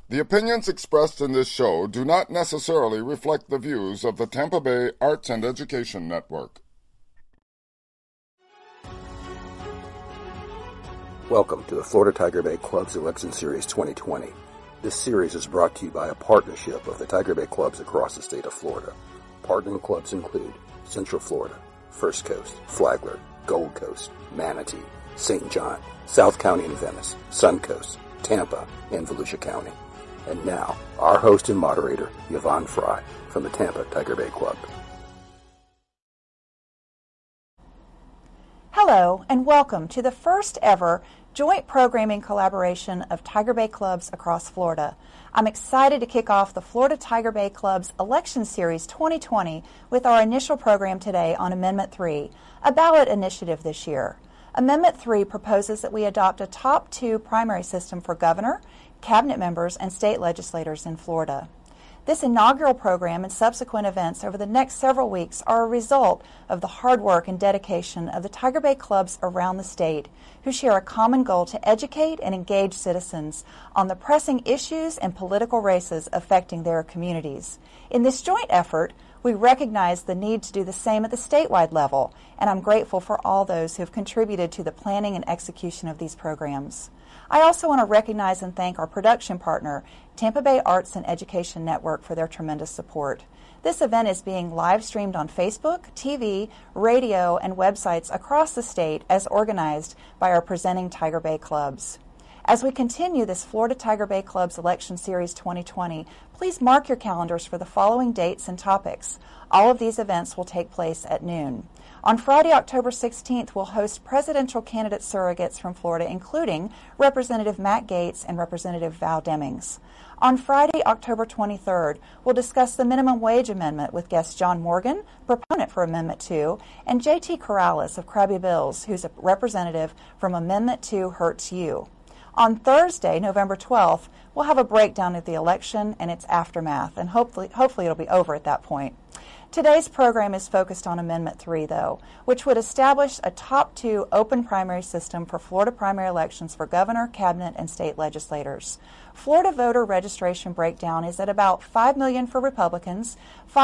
The opinions expressed in this show do not necessarily reflect the views of the Tampa Bay Arts and Education Network. Welcome to the Florida Tiger Bay Clubs Election Series 2020. This series is brought to you by a partnership of the Tiger Bay clubs across the state of Florida. Partnering clubs include Central Florida, First Coast, Flagler, Gold Coast, Manatee, St. John, South County and Venice, Suncoast, Tampa, and Volusia County. And now, our host and moderator, Yvonne Fry, from the Tampa Tiger Bay Club. Hello, and welcome to the first ever joint programming collaboration of Tiger Bay clubs across Florida. I'm excited to kick off the Florida Tiger Bay Clubs Election Series 2020 with our initial program today on Amendment 3, a ballot initiative this year. Amendment 3 proposes that we adopt a top two primary system for governor, cabinet members, and state legislators in Florida. This inaugural program and subsequent events over the next several weeks are a result of the hard work and dedication of the Tiger Bay clubs around the state, who share a common goal to educate and engage citizens on the pressing issues and political races affecting their communities. In this joint effort, we recognize the need to do the same at the statewide level, and I'm grateful for all those who have contributed to the planning and execution of these programs. I also want to recognize and thank our production partner, Tampa Bay Arts and Education Network, for their tremendous support. This event is being live streamed on Facebook, TV, radio, and websites across the state as organized by our presenting Tiger Bay clubs. As we continue this Florida Tiger Bay Clubs Election Series 2020, please mark your calendars for the following dates and topics. All of these events will take place at noon. On Friday, October 16th, we'll host presidential candidate surrogates from Florida, including Representative Matt Gaetz and Representative Val Demings. On Friday, October 23rd, we'll discuss the minimum wage amendment with guest John Morgan, proponent for Amendment 2, and J.T. Corrales of Krabby Bills, who's a representative from Amendment 2 Hurts You. On Thursday, November 12th, we'll have a breakdown of the election and its aftermath, and hopefully it'll be over at that point. Today's program is focused on Amendment 3, though, which would establish a top two open primary system for Florida primary elections for governor, cabinet, and state legislators. Florida voter registration breakdown is at about 5 million for Republicans,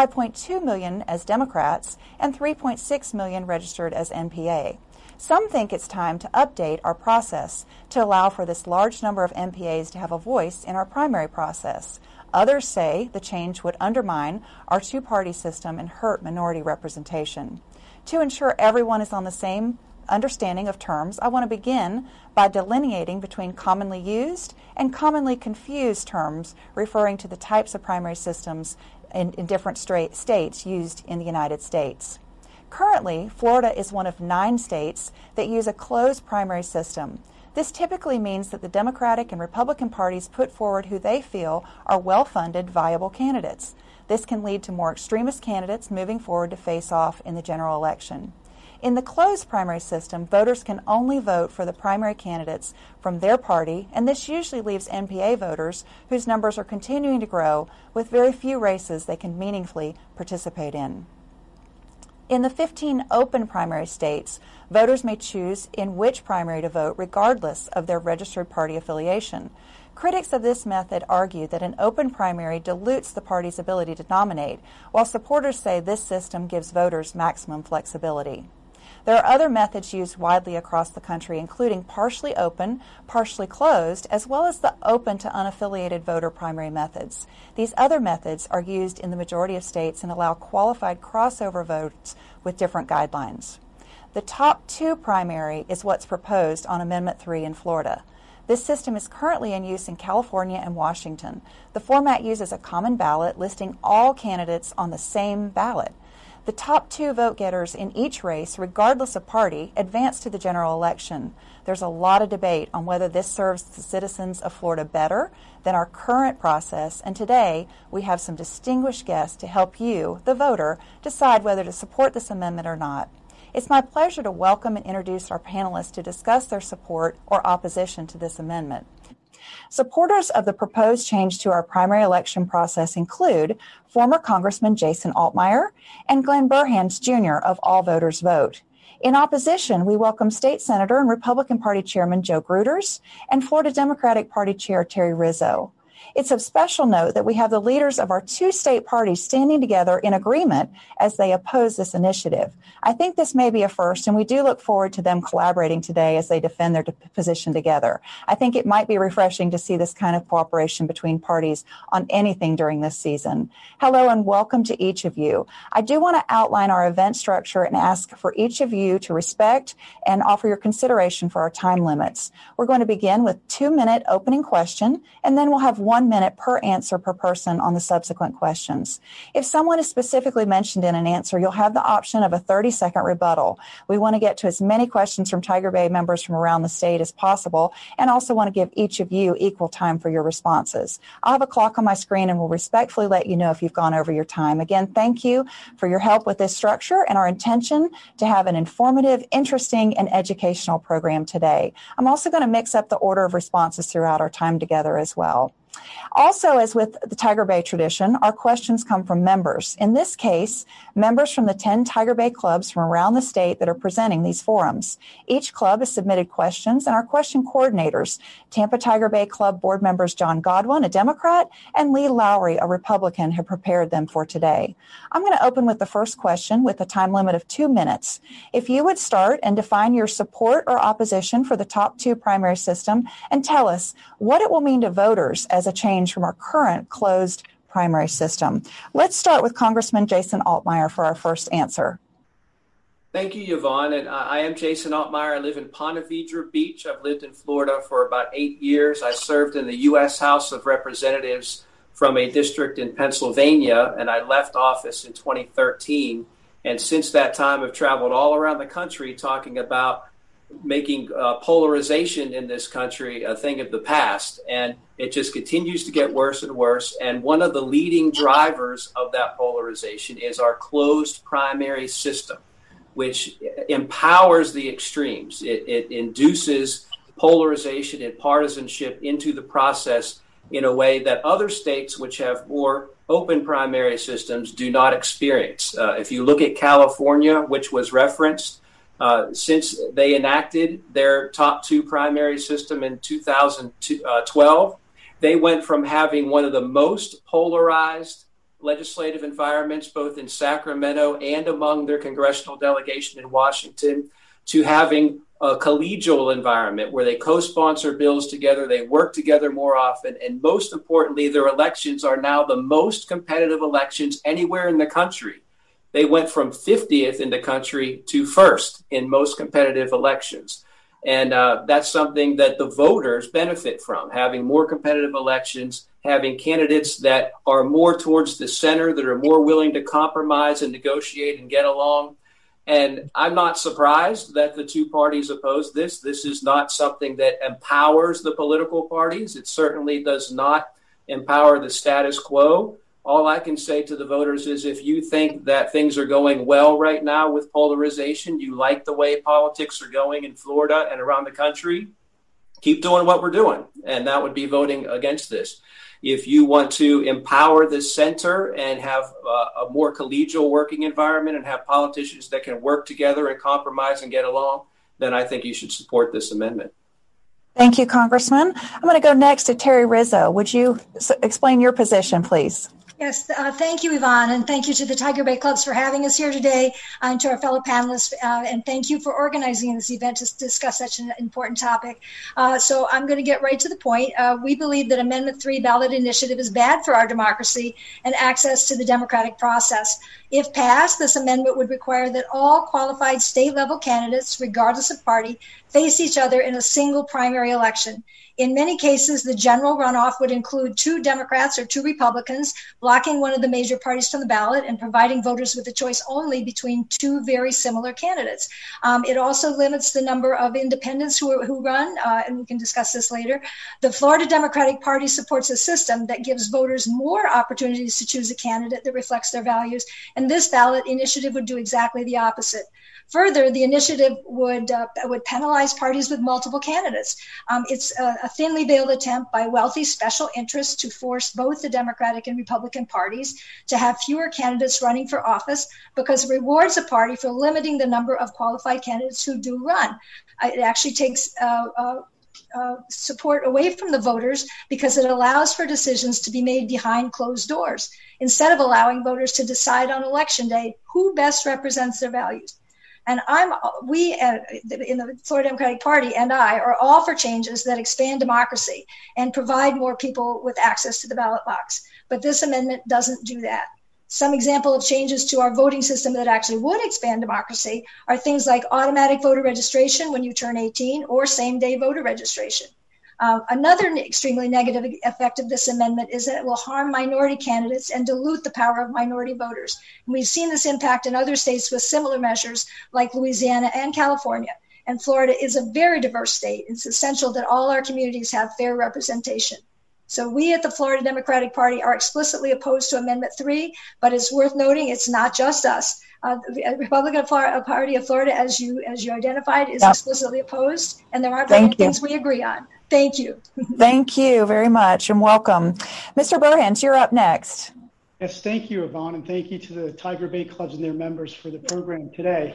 5.2 million as Democrats, and 3.6 million registered as NPA. Some think it's time to update our process to allow for this large number of NPAs to have a voice in our primary process. Others say the change would undermine our two-party system and hurt minority representation. To ensure everyone is on the same understanding of terms, I want to begin by delineating between commonly used and commonly confused terms referring to the types of primary systems in different states used in the United States. Currently, Florida is one of 9 states that use a closed primary system. This typically means that the Democratic and Republican parties put forward who they feel are well-funded, viable candidates. This can lead to more extremist candidates moving forward to face off in the general election. In the closed primary system, voters can only vote for the primary candidates from their party, and this usually leaves NPA voters whose numbers are continuing to grow with very few races they can meaningfully participate in. In the 15 open primary states, voters may choose in which primary to vote regardless of their registered party affiliation. Critics of this method argue that an open primary dilutes the party's ability to nominate, while supporters say this system gives voters maximum flexibility. There are other methods used widely across the country, including partially open, partially closed, as well as the open to unaffiliated voter primary methods. These other methods are used in the majority of states and allow qualified crossover votes with different guidelines. The top two primary is what's proposed on Amendment 3 in Florida. This system is currently in use in California and Washington. The format uses a common ballot listing all candidates on the same ballot. The top two vote-getters in each race, regardless of party, advance to the general election. There's a lot of debate on whether this serves the citizens of Florida better than our current process, and today we have some distinguished guests to help you, the voter, decide whether to support this amendment or not. It's my pleasure to welcome and introduce our panelists to discuss their support or opposition to this amendment. Supporters of the proposed change to our primary election process include former Congressman Jason Altmaier and Glenn Burhans Jr. of All Voters Vote. In opposition, we welcome State Senator and Republican Party Chairman Joe Gruters and Florida Democratic Party Chair Terry Rizzo. It's of special note that we have the leaders of our two state parties standing together in agreement as they oppose this initiative. I think this may be a first, and we do look forward to them collaborating today as they defend their position together. I think it might be refreshing to see this kind of cooperation between parties on anything during this season. Hello and welcome to each of you. I do want to outline our event structure and ask for each of you to respect and offer your consideration for our time limits. We're going to begin with 2-minute opening question, and then we'll have 1 minute per answer per person on the subsequent questions. If someone is specifically mentioned in an answer, you'll have the option of a 30-second rebuttal. We want to get to as many questions from Tiger Bay members from around the state as possible, and also want to give each of you equal time for your responses. I'll have a clock on my screen and will respectfully let you know if you've gone over your time. Again, thank you for your help with this structure and our intention to have an informative, interesting, and educational program today. I'm also going to mix up the order of responses throughout our time together as well. Also, as with the Tiger Bay tradition, our questions come from members. In this case, members from the 10 Tiger Bay clubs from around the state that are presenting these forums. Each club has submitted questions, and our question coordinators, Tampa Tiger Bay Club board members John Godwin, a Democrat, and Lee Lowry, a Republican, have prepared them for today. I'm going to open with the first question with a time limit of 2 minutes. If you would start and define your support or opposition for the top two primary system and tell us what it will mean to voters as a change from our current closed primary system. Let's start with Congressman Jason Altmaier for our first answer. Thank you, Yvonne. And I am Jason Altmaier. I live in Ponte Vedra Beach. I've lived in Florida for about 8 years. I served in the U.S. House of Representatives from a district in Pennsylvania, and I left office in 2013. And since that time, I've traveled all around the country talking about making polarization in this country a thing of the past. And it just continues to get worse and worse. And one of the leading drivers of that polarization is our closed primary system, which empowers the extremes. It induces polarization and partisanship into the process in a way that other states which have more open primary systems do not experience. If you look at California, which was referenced, since they enacted their top two primary system in 2012, they went from having one of the most polarized legislative environments, both in Sacramento and among their congressional delegation in Washington, to having a collegial environment where they co-sponsor bills together, they work together more often, and most importantly, their elections are now the most competitive elections anywhere in the country. They went from 50th in the country to first in most competitive elections. And that's something that the voters benefit from, having more competitive elections, having candidates that are more towards the center, that are more willing to compromise and negotiate and get along. And I'm not surprised that the two parties oppose this. This is not something that empowers the political parties. It certainly does not empower the status quo. All I can say to the voters is if you think that things are going well right now with polarization, you like the way politics are going in Florida and around the country, keep doing what we're doing. And that would be voting against this. If you want to empower the center and have a more collegial working environment and have politicians that can work together and compromise and get along, then I think you should support this amendment. Thank you, Congressman. I'm going to go next to Terry Rizzo. Would you explain your position, please? Yes, thank you, Yvonne, and thank you to the Tiger Bay Clubs for having us here today, and to our fellow panelists, and thank you for organizing this event to discuss such an important topic. So I'm going to get right to the point. We believe that Amendment 3 ballot initiative is bad for our democracy and access to the democratic process. If passed, this amendment would require that all qualified state-level candidates, regardless of party, face each other in a single primary election. In many cases, the general runoff would include 2 Democrats or 2 Republicans, blocking one of the major parties from the ballot and providing voters with a choice only between 2 very similar candidates. It also limits the number of independents who run, and we can discuss this later. The Florida Democratic Party supports a system that gives voters more opportunities to choose a candidate that reflects their values, and this ballot initiative would do exactly the opposite. Further, the initiative would penalize parties with multiple candidates. It's a thinly veiled attempt by wealthy special interests to force both the Democratic and Republican parties to have fewer candidates running for office because it rewards a party for limiting the number of qualified candidates who do run. It actually takes support away from the voters because it allows for decisions to be made behind closed doors instead of allowing voters to decide on election day who best represents their values. And we in the Florida Democratic Party and I are all for changes that expand democracy and provide more people with access to the ballot box. But this amendment doesn't do that. Some example of changes to our voting system that actually would expand democracy are things like automatic voter registration when you turn 18 or same-day voter registration. Another extremely negative effect of this amendment is that it will harm minority candidates and dilute the power of minority voters. And we've seen this impact in other states with similar measures like Louisiana and California. And Florida is a very diverse state. It's essential that all our communities have fair representation. So we at the Florida Democratic Party are explicitly opposed to Amendment 3, but it's worth noting it's not just us. The Republican Party of Florida, as you identified, is explicitly opposed, and there aren't many things we agree on. Thank you. Thank you very much, and welcome. Mr. Burhans, you're up next. Yes, thank you, Yvonne, and thank you to the Tiger Bay Clubs and their members for the program today.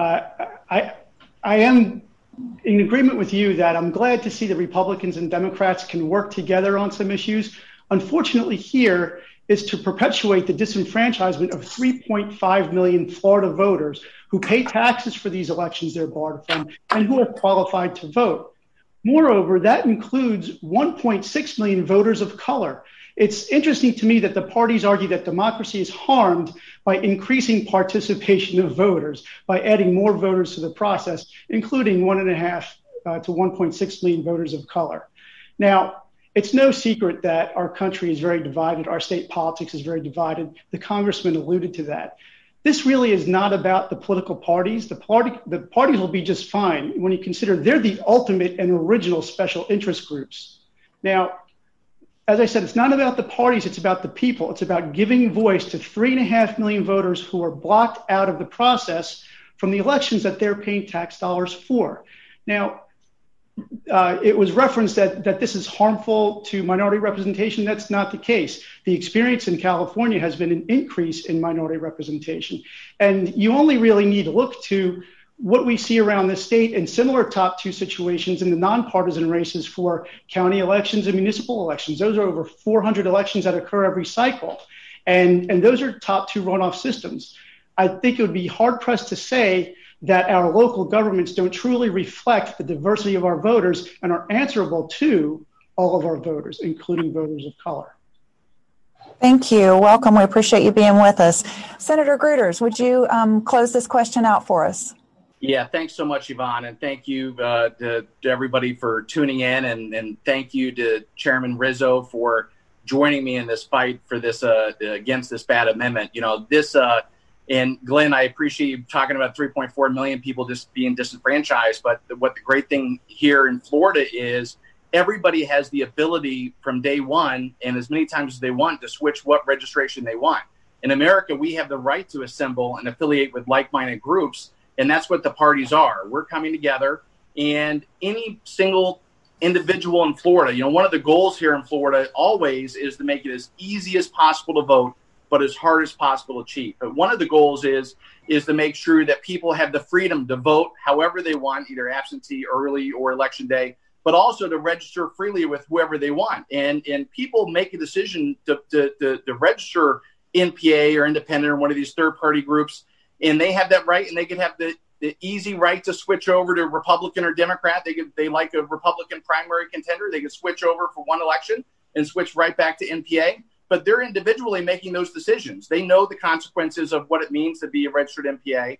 I am in agreement with you that I'm glad to see the Republicans and Democrats can work together on some issues. Unfortunately, here is to perpetuate the disenfranchisement of 3.5 million Florida voters who pay taxes for these elections they're barred from and who are qualified to vote. Moreover, that includes 1.6 million voters of color. It's interesting to me that the parties argue that democracy is harmed by increasing participation of voters, by adding more voters to the process, including 1.5 to 1.6 million voters of color. Now, it's no secret that our country is very divided. Our state politics is very divided. The congressman alluded to that. This really is not about the political parties. The parties will be just fine when you consider they're the ultimate and original special interest groups. Now, as I said, it's not about the parties, it's about the people. It's about giving voice to 3.5 million voters who are blocked out of the process from the elections that they're paying tax dollars for. Now, it was referenced that this is harmful to minority representation. That's not the case. The experience in California has been an increase in minority representation. And you only really need to look to what we see around the state in similar top two situations in the nonpartisan races for county elections and municipal elections. Those are over 400 elections that occur every cycle. And those are top two runoff systems. I think it would be hard pressed to say that our local governments don't truly reflect the diversity of our voters and are answerable to all of our voters, including voters of color. Thank you. Welcome. We appreciate you being with us. Senator Gruters, would you close this question out for us? Yeah, thanks so much, Yvonne, and thank you to everybody for tuning in, and thank you to Chairman Rizzo for joining me in this fight for this against this bad amendment. You know, this and Glenn, I appreciate you talking about 3.4 million people just being disenfranchised, but what the great thing here in Florida is everybody has the ability from day one and as many times as they want to switch what registration they want. In America, we have the right to assemble and affiliate with like-minded groups, and that's what the parties are. We're coming together, and any single individual in Florida, you know, one of the goals here in Florida always is to make it as easy as possible to vote, but as hard as possible to achieve. But one of the goals is to make sure that people have the freedom to vote however they want, either absentee, early, or election day, but also to register freely with whoever they want. And people make a decision to register NPA or independent or one of these third-party groups, and they have that right, and they could have the easy right to switch over to Republican or Democrat. They like a Republican primary contender. They could switch over for one election and switch right back to NPA. But they're individually making those decisions. They know the consequences of what it means to be a registered NPA.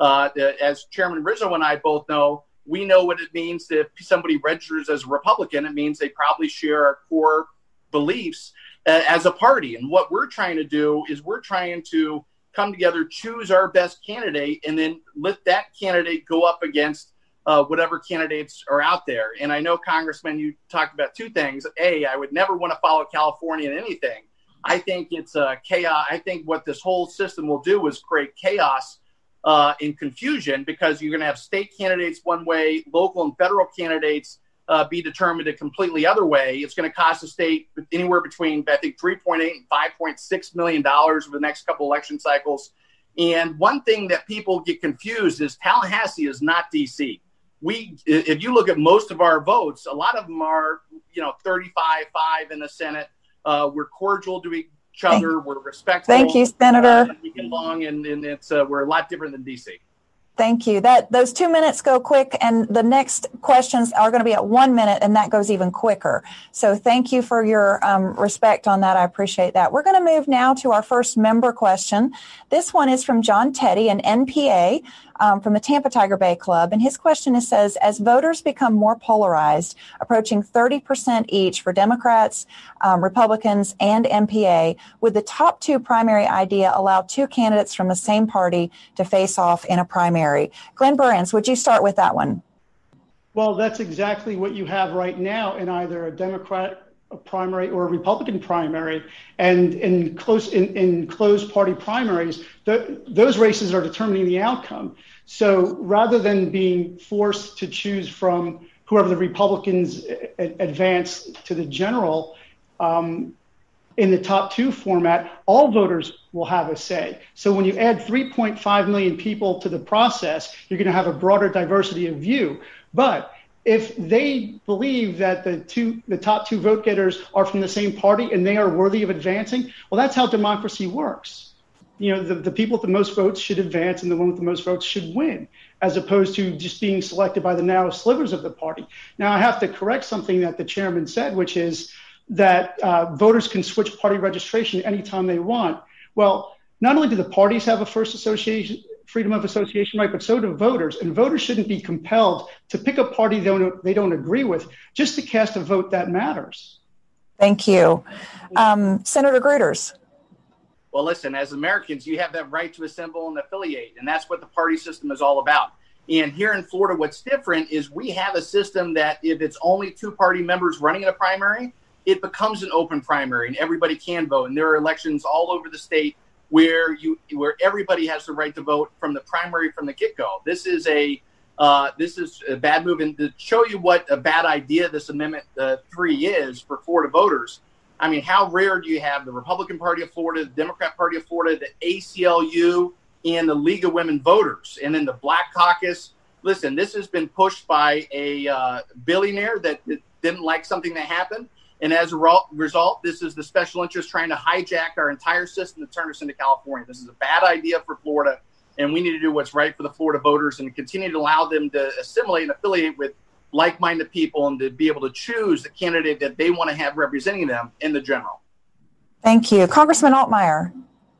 As Chairman Rizzo and I both know, we know what it means if somebody registers as a Republican. It means they probably share our core beliefs as a party. And what we're trying to do is we're trying to come together, choose our best candidate, and then let that candidate go up against whatever candidates are out there. And I know, Congressman, you talked about two things. A, I would never want to follow California in anything. I think it's chaos. I think what this whole system will do is create chaos and confusion, because you're going to have state candidates one way, local and federal candidates be determined a completely other way. It's going to cost the state anywhere between, I think, $3.8 and $5.6 million over the next couple election cycles. And one thing that people get confused is Tallahassee is not D.C. if you look at most of our votes, a lot of them are, 35-5 in the Senate. We're cordial to each other. We're respectful. Thank you, Senator. We get along, and it's we're a lot different than D.C. Thank you. Those 2 minutes go quick, and the next questions are going to be at 1 minute, and that goes even quicker. So thank you for your respect on that. I appreciate that. We're going to move now to our first member question. This one is from John Teddy, an NPA from the Tampa Tiger Bay Club. And his question says, as voters become more polarized, approaching 30% each for Democrats, Republicans, and NPA, would the top two primary idea allow two candidates from the same party to face off in a primary? Glenn Burns, would you start with that one? Well, that's exactly what you have right now in either a Democrat primary or a Republican primary, and in closed party primaries, those races are determining the outcome. So rather than being forced to choose from whoever the Republicans advance to the general, in the top two format, all voters will have a say. So when you add 3.5 million people to the process, you're going to have a broader diversity of view. But if they believe that the top two vote getters are from the same party and they are worthy of advancing, well, that's how democracy works. The people with the most votes should advance and the one with the most votes should win, as opposed to just being selected by the narrow slivers of the party. Now, I have to correct something that the chairman said, which is that voters can switch party registration anytime they want. Well, not only do the parties have a freedom of association right, but so do voters. And voters shouldn't be compelled to pick a party they don't agree with just to cast a vote that matters. Thank you. Senator Gruters. Well, listen, as Americans, you have that right to assemble and affiliate, and that's what the party system is all about. And here in Florida, what's different is we have a system that if it's only two party members running in a primary, it becomes an open primary and everybody can vote. And there are elections all over the state where everybody has the right to vote from the primary from the get-go. This is a bad move. And to show you what a bad idea this Amendment 3 is for Florida voters, I mean, how rare do you have the Republican Party of Florida, the Democrat Party of Florida, the ACLU, and the League of Women Voters, and then the Black Caucus? Listen, this has been pushed by a billionaire that didn't like something that happened. And as a result, this is the special interest trying to hijack our entire system to turn us into California. This is a bad idea for Florida, and we need to do what's right for the Florida voters and continue to allow them to assimilate and affiliate with like-minded people and to be able to choose the candidate that they want to have representing them in the general. Thank you. Congressman Altmaier.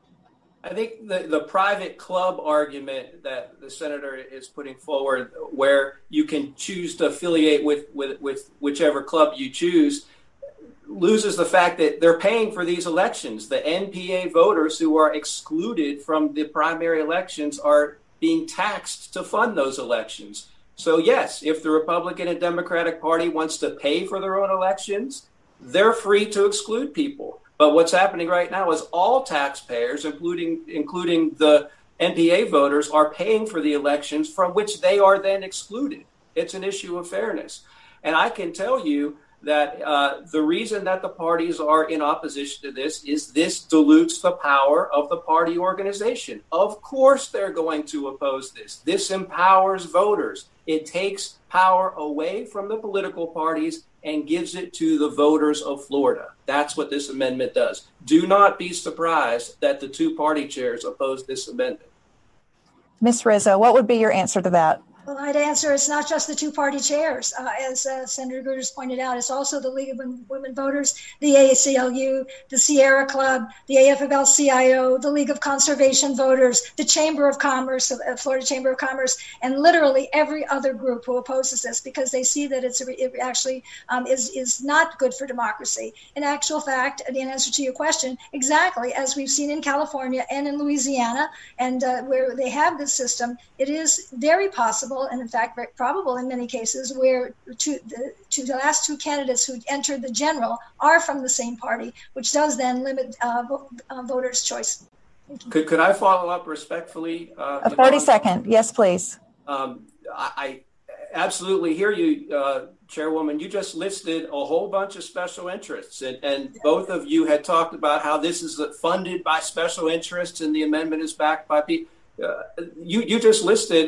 I think the private club argument that the senator is putting forward, where you can choose to affiliate with whichever club you choose, loses the fact that they're paying for these elections. The NPA voters who are excluded from the primary elections are being taxed to fund those elections. So yes, if the Republican and Democratic Party wants to pay for their own elections, they're free to exclude people. But what's happening right now is all taxpayers, including the NPA voters, are paying for the elections from which they are then excluded. It's an issue of fairness. And I can tell you that the reason that the parties are in opposition to this dilutes the power of the party organization. Of course they're going to oppose this. This empowers voters. It takes power away from the political parties and gives it to the voters of Florida. That's what this amendment does. Do not be surprised that the two party chairs oppose this amendment. Ms. Rizzo, what would be your answer to that? Well, I'd answer it's not just the two-party chairs. As Senator Gruters pointed out, it's also the League of Women Voters, the ACLU, the Sierra Club, the AFL-CIO, the League of Conservation Voters, the Chamber of Commerce, Florida Chamber of Commerce, and literally every other group who opposes this because they see that it actually is not good for democracy. In actual fact, in answer to your question, exactly as we've seen in California and in Louisiana, and where they have this system, it is very possible, and in fact very probable in many cases, where the last two candidates who entered the general are from the same party, which does then limit voters' choice. Could I follow up respectfully? A 30-second. Yes, please. I absolutely hear you, Chairwoman. You just listed a whole bunch of special interests, and both of you had talked about how this is funded by special interests and the amendment is backed by people. You just listed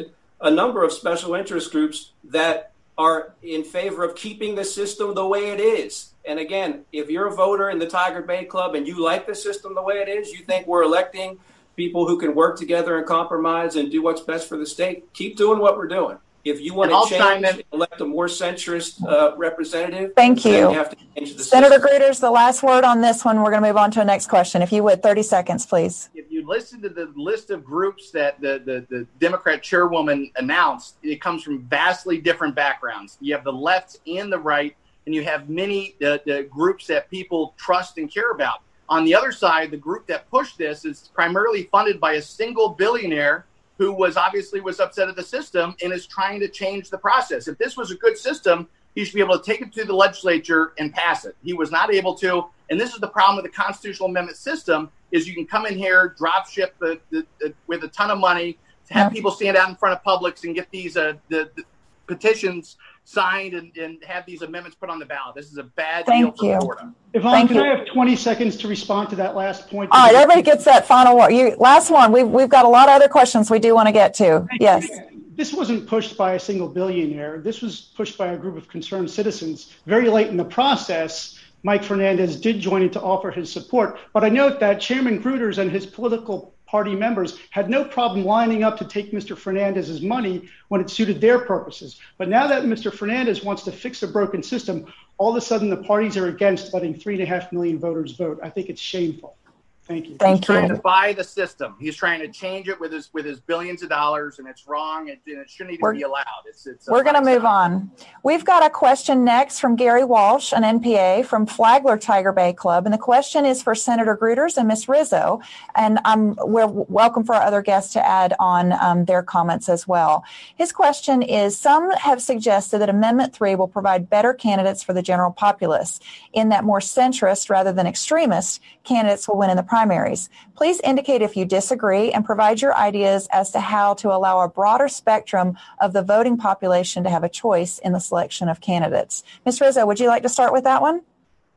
a number of special interest groups that are in favor of keeping the system the way it is. And again, if you're a voter in the Tiger Bay Club and you like the system the way it is, you think we're electing people who can work together and compromise and do what's best for the state, keep doing what we're doing. If you want to change, elect a more centrist representative. Thank you. You have to change the Senator system. Gruters, the last word on this one. We're going to move on to the next question. If you would, 30 seconds, please. If you listen to the list of groups that the Democrat chairwoman announced, it comes from vastly different backgrounds. You have the left and the right, and you have many groups that people trust and care about. On the other side, the group that pushed this is primarily funded by a single billionaire who was upset at the system and is trying to change the process. If this was a good system, he should be able to take it to the legislature and pass it. He was not able to, and this is the problem with the constitutional amendment system, is you can come in here, drop ship with a ton of money, to have people stand out in front of Publix and get these the petitions signed and have these amendments put on the ballot. This is a bad deal for Florida. Yvonne, can I have 20 seconds to respond to that last point? All right, everybody gets that final word. Last one. We've got a lot of other questions we do want to get to. Yes. This wasn't pushed by a single billionaire. This was pushed by a group of concerned citizens. Very late in the process, Mike Fernandez did join in to offer his support. But I note that Chairman Gruters and his political party members had no problem lining up to take Mr. Fernandez's money when it suited their purposes. But now that Mr. Fernandez wants to fix a broken system, all of a sudden the parties are against letting 3.5 million voters vote. I think it's shameful. Thank you. He's trying to buy the system. He's trying to change it with his billions of dollars, and it's wrong, and it shouldn't even be allowed. We're going to move on. We've got a question next from Gary Walsh, an NPA from Flagler Tiger Bay Club, and the question is for Senator Gruters and Ms. Rizzo, and we're welcome for our other guests to add on their comments as well. His question is, some have suggested that Amendment 3 will provide better candidates for the general populace, in that more centrist rather than extremist candidates will win in the primaries. Please indicate if you disagree and provide your ideas as to how to allow a broader spectrum of the voting population to have a choice in the selection of candidates. Ms. Rizzo, would you like to start with that one?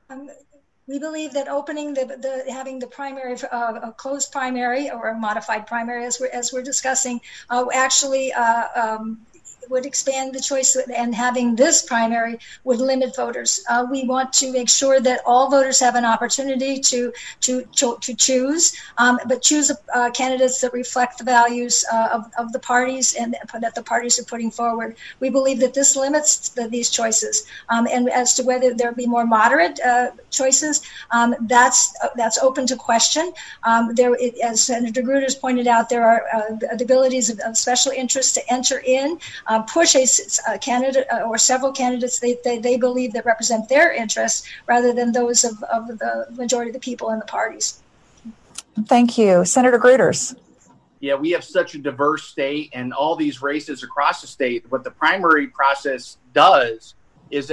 We believe that opening having the primary, a closed primary or a modified primary, as we're discussing, actually would expand the choice, and having this primary would limit voters. We want to make sure that all voters have an opportunity to choose, but choose candidates that reflect the values of the parties and that the parties are putting forward. We believe that this limits these choices. And as to whether there be more moderate choices, that's open to question. As Senator Gruters pointed out, there are the abilities of special interest to enter in, push a candidate or several candidates they believe that represent their interests rather than those of the majority of the people in the parties. Thank you. Senator Gruters. Yeah, we have such a diverse state, and all these races across the state. What the primary process does is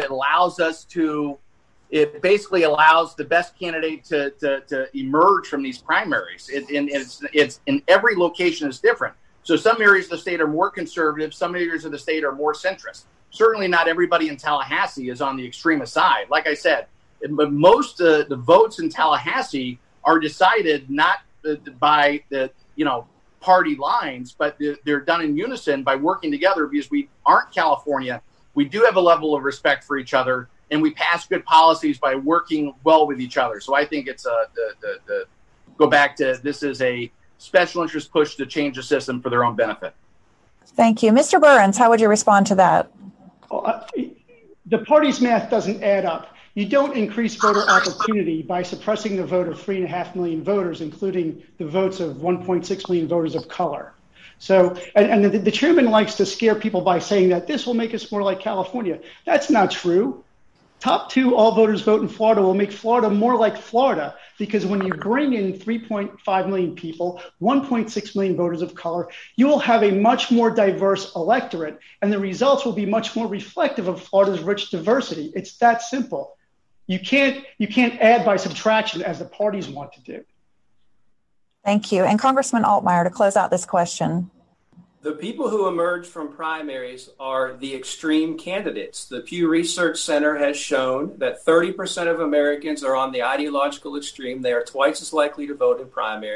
it basically allows the best candidate to emerge from these primaries. It's in every location is different. So some areas of the state are more conservative. Some areas of the state are more centrist. Certainly not everybody in Tallahassee is on the extremist side. Like I said, but most the votes in Tallahassee are decided not by the party lines, but they're done in unison by working together, because we aren't California. We do have a level of respect for each other, and we pass good policies by working well with each other. So I think it's go back to, this is a special interest push to change the system for their own benefit. Thank you. Mr. Burns, how would you respond to that? The party's math doesn't add up. You don't increase voter opportunity by suppressing the vote of 3.5 million voters, including the votes of 1.6 million voters of color. So, and the chairman likes to scare people by saying that this will make us more like California. That's not true. Top 2 all voters vote in Florida will make Florida more like Florida, because when you bring in 3.5 million people, 1.6 million voters of color, you will have a much more diverse electorate, and the results will be much more reflective of Florida's rich diversity. It's that simple. You can't add by subtraction as the parties want to do. Thank you. And Congressman Altmaier, to close out this question. The people who emerge from primaries are the extreme candidates. The Pew Research Center has shown that 30% of Americans are on the ideological extreme. They are twice as likely to vote in primaries.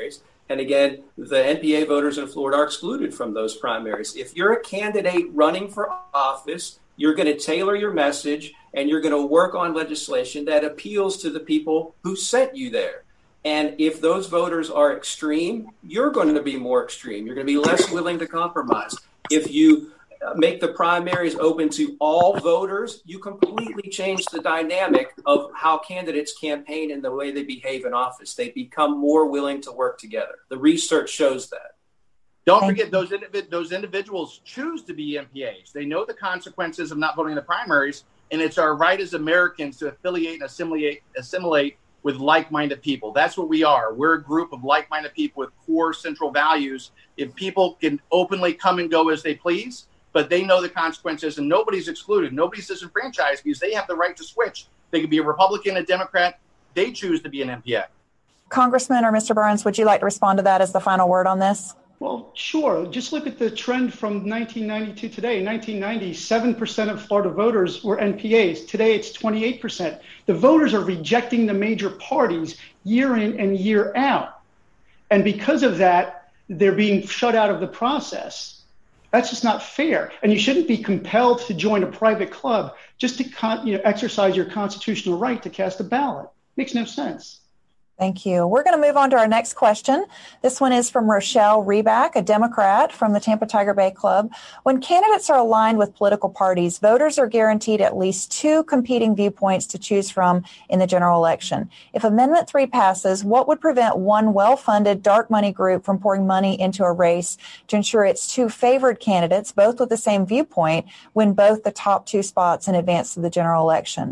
And again, the NPA voters in Florida are excluded from those primaries. If you're a candidate running for office, you're going to tailor your message and you're going to work on legislation that appeals to the people who sent you there. And if those voters are extreme, you're going to be more extreme. You're going to be less willing to compromise. If you make the primaries open to all voters, you completely change the dynamic of how candidates campaign and the way they behave in office. They become more willing to work together. The research shows that. Don't forget, those individuals choose to be MPAs. They know the consequences of not voting in the primaries, and it's our right as Americans to affiliate and assimilate with like-minded people. That's what we are. We're a group of like-minded people with core central values. If people can openly come and go as they please, but they know the consequences, and nobody's excluded. Nobody's disenfranchised because they have the right to switch. They could be a Republican, a Democrat. They choose to be an MPA. Congressman or Mr. Burns, would you like to respond to that as the final word on this? Well, sure. Just look at the trend from 1990 to today. In 1990, 7% of Florida voters were NPAs. Today, it's 28%. The voters are rejecting the major parties year in and year out. And because of that, they're being shut out of the process. That's just not fair. And you shouldn't be compelled to join a private club just to exercise your constitutional right to cast a ballot. Makes no sense. Thank you. We're going to move on to our next question. This one is from Rochelle Reback, a Democrat from the Tampa Tiger Bay Club. When candidates are aligned with political parties, voters are guaranteed at least two competing viewpoints to choose from in the general election. If Amendment 3 passes, what would prevent one well-funded dark money group from pouring money into a race to ensure its two favored candidates, both with the same viewpoint, win both the top two spots and advance to the general election?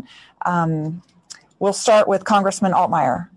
We'll start with Congressman Altmaier.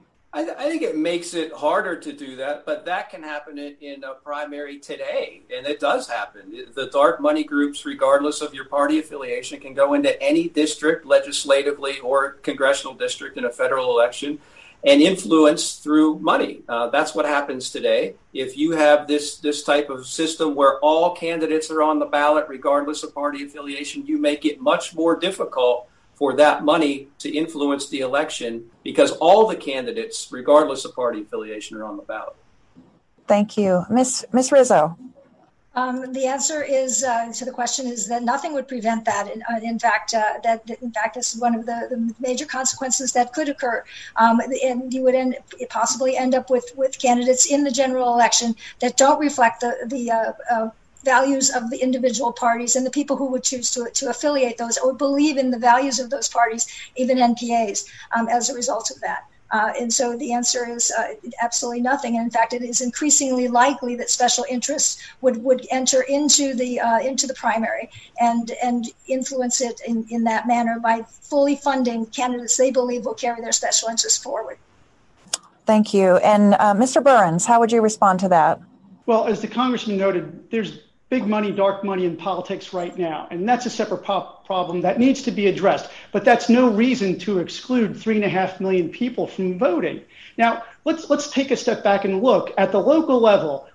I think it makes it harder to do that, but that can happen in a primary today, and it does happen. The dark money groups, regardless of your party affiliation, can go into any district legislatively or congressional district in a federal election and influence through money. That's what happens today. If you have this type of system where all candidates are on the ballot, regardless of party affiliation, you make it much more difficult for that money to influence the election because all the candidates, regardless of party affiliation, are on the ballot. Thank you. Ms. Rizzo. The answer is to the question is that nothing would prevent that. In fact, this is one of the major consequences that could occur. And you would possibly end up with candidates in the general election that don't reflect the values of the individual parties and the people who would choose to affiliate those or believe in the values of those parties, even NPAs, as a result of that. And so the answer is absolutely nothing. And in fact, it is increasingly likely that special interests would enter into the primary and influence it in that manner by fully funding candidates they believe will carry their special interests forward. Thank you. And Mr. Burns, how would you respond to that? Well, as the congressman noted, there's big money, dark money in politics right now, and that's a separate problem that needs to be addressed. But that's no reason to exclude 3.5 million people from voting. Now, let's take a step back and look at the local level.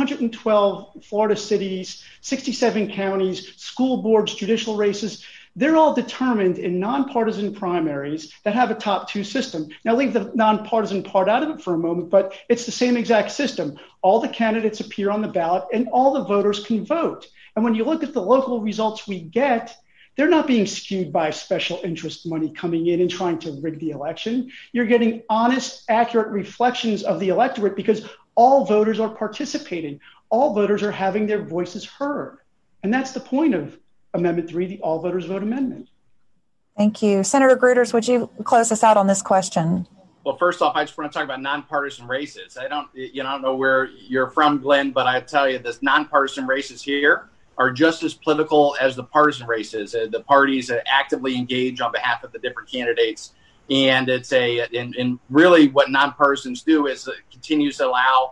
412 Florida cities, 67 counties, school boards, judicial races. They're all determined in nonpartisan primaries that have a top two system. Now, leave the nonpartisan part out of it for a moment, but it's the same exact system. All the candidates appear on the ballot and all the voters can vote. And when you look at the local results we get, they're not being skewed by special interest money coming in and trying to rig the election. You're getting honest, accurate reflections of the electorate because all voters are participating. All voters are having their voices heard. And that's the point of Amendment 3, the all voters vote amendment. Thank you. Senator Gruters, would you close us out on this question? Well, first off, I just want to talk about nonpartisan races. I don't know where you're from, Glenn, but I tell you this nonpartisan races here are just as political as the partisan races. The parties actively engage on behalf of the different candidates. And it's and really what nonpartisans do is continues to allow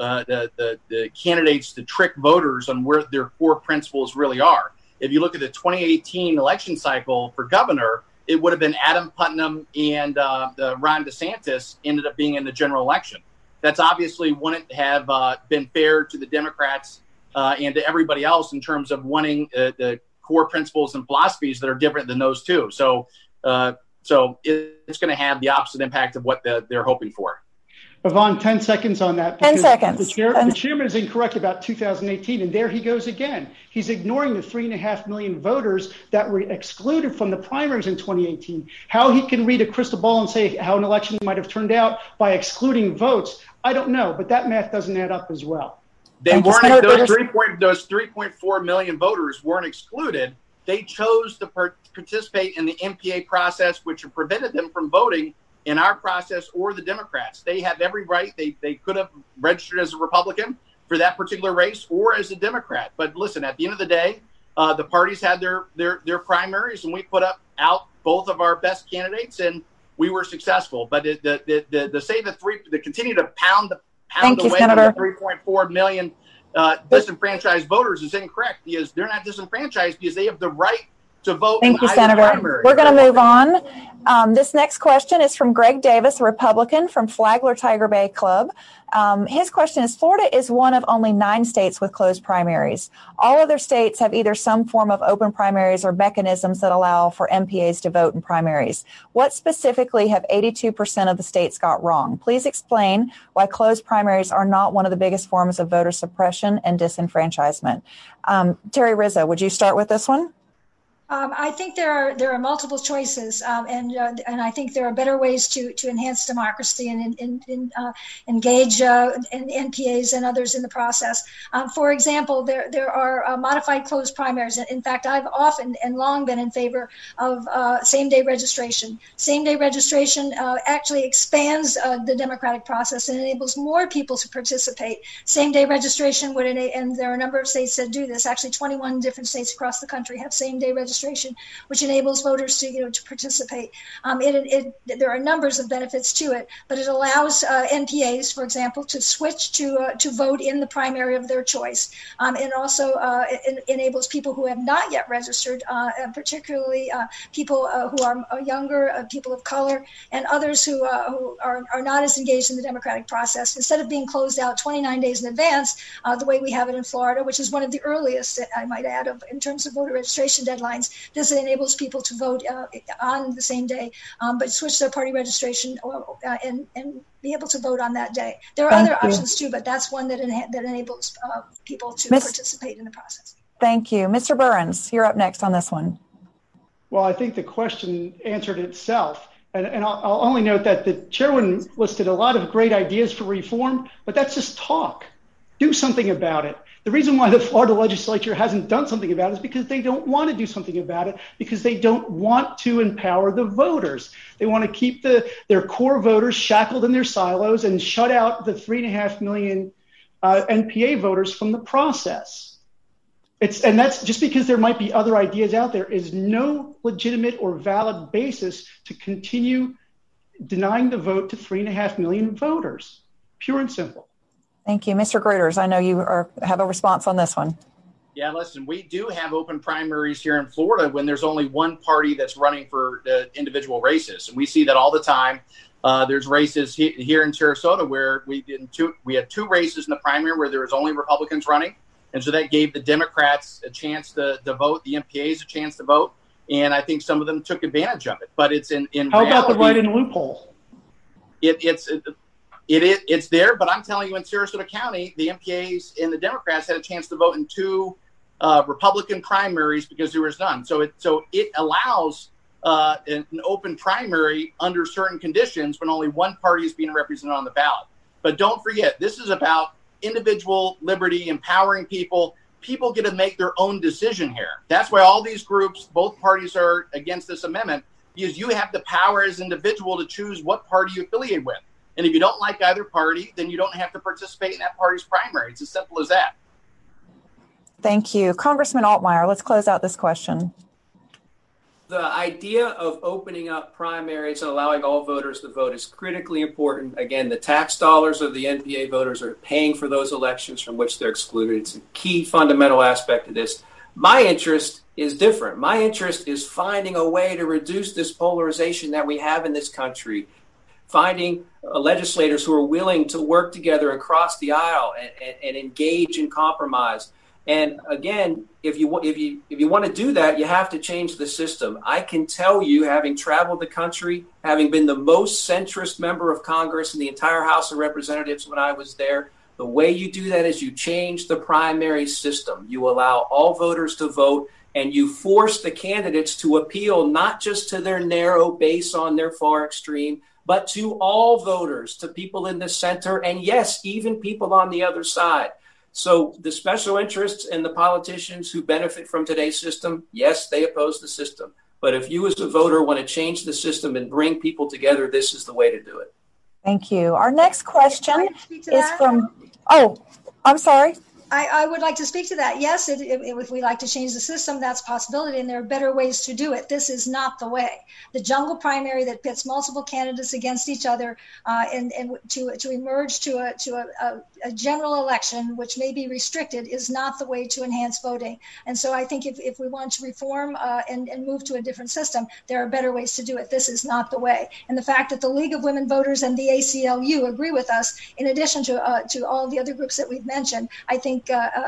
the candidates to trick voters on where their core principles really are. If you look at the 2018 election cycle for governor, it would have been Adam Putnam and Ron DeSantis ended up being in the general election. That's obviously wouldn't have been fair to the Democrats and to everybody else in terms of wanting the core principles and philosophies that are different than those two. So it's going to have the opposite impact of what they're hoping for. Yvonne, 10 seconds on that. 10 seconds. The chairman is incorrect about 2018, and there he goes again. He's ignoring the 3.5 million voters that were excluded from the primaries in 2018. How he can read a crystal ball and say how an election might have turned out by excluding votes, I don't know, but that math doesn't add up as well. They weren't, those 3.4 million voters weren't excluded. They chose to participate in the MPA process, which prevented them from voting in our process or the Democrats. They have every right. They could have registered as a Republican for that particular race or as a Democrat. But listen, at the end of the day, the parties had their primaries, and we put out both of our best candidates, and we were successful. But to continue to pound away from the 3.4 million disenfranchised voters is incorrect, because they're not disenfranchised because they have the right to vote. Thank you, Senator. We're going to move on. This next question is from Greg Davis, a Republican from Flagler Tiger Bay Club. His question is, Florida is one of only 9 states with closed primaries. All other states have either some form of open primaries or mechanisms that allow for MPAs to vote in primaries. What specifically have 82% of the states got wrong? Please explain why closed primaries are not one of the biggest forms of voter suppression and disenfranchisement. Terry Rizzo, would you start with this one? I think there are multiple choices, and I think there are better ways to enhance democracy and engage NPAs and others in the process. For example, there are modified closed primaries. In fact, I've often and long been in favor of same-day registration. Same-day registration actually expands the democratic process and enables more people to participate. Same-day registration would and there are a number of states that do this. Actually, 21 different states across the country have same-day registration, which enables voters to participate. There are numbers of benefits to it, but it allows NPAs, for example, to switch to vote in the primary of their choice. And also enables people who have not yet registered, particularly people who are younger, people of color, and others who are not as engaged in the democratic process. Instead of being closed out 29 days in advance, the way we have it in Florida, which is one of the earliest, I might add, in terms of voter registration deadlines, this enables people to vote on the same day, but switch their party registration and be able to vote on that day. There are other options too, but that's one that enables people to participate in the process. Thank you. Mr. Burns, you're up next on this one. Well, I think the question answered itself. And I'll only note that the chairman listed a lot of great ideas for reform, but that's just talk. Do something about it. The reason why the Florida legislature hasn't done something about it is because they don't want to do something about it, because they don't want to empower the voters. They want to keep their core voters shackled in their silos and shut out the 3.5 million NPA voters from the process. And that's just because there might be other ideas out there is no legitimate or valid basis to continue denying the vote to 3.5 million voters. Pure and simple. Thank you. Mr. Gruters, I know you have a response on this one. Yeah, listen, we do have open primaries here in Florida when there's only one party that's running for individual races. And we see that all the time. There's races here in Sarasota where we had 2 races in the primary where there was only Republicans running. And so that gave the Democrats a chance to vote, the MPAs a chance to vote. And I think some of them took advantage of it. But it's in How reality, about the write-in loophole? It's there, but I'm telling you, in Sarasota County, the MPAs and the Democrats had a chance to vote in 2 Republican primaries because there was none. So it allows an open primary under certain conditions when only one party is being represented on the ballot. But don't forget, this is about individual liberty, empowering people. People get to make their own decision here. That's why all these groups, both parties, are against this amendment, because you have the power as an individual to choose what party you affiliate with. And if you don't like either party, then you don't have to participate in that party's primary. It's as simple as that. Thank you. Congressman Altmaier, let's close out this question. The idea of opening up primaries and allowing all voters to vote is critically important. Again, the tax dollars of the NPA voters are paying for those elections from which they're excluded. It's a key fundamental aspect of this. My interest is different. My interest is finding a way to reduce this polarization that we have in this country, finding legislators who are willing to work together and cross the aisle and engage in compromise. And again, if you want to do that, you have to change the system. I can tell you, having traveled the country, having been the most centrist member of Congress in the entire House of Representatives when I was there, the way you do that is you change the primary system. You allow all voters to vote, and you force the candidates to appeal not just to their narrow base on their far extreme, but to all voters, to people in the center, and yes, even people on the other side. So the special interests and the politicians who benefit from today's system, yes, they oppose the system. But if you as a voter want to change the system and bring people together, this is the way to do it. Thank you. Our next question is from, I'm sorry. I would like to speak to that. Yes, if we like to change the system, that's a possibility, and there are better ways to do it. This is not the way. The jungle primary that pits multiple candidates against each other and to emerge to a general election, which may be restricted, is not the way to enhance voting. And so I think if we want to reform and move to a different system, there are better ways to do it. This is not the way. And the fact that the League of Women Voters and the ACLU agree with us, in addition to all the other groups that we've mentioned, I think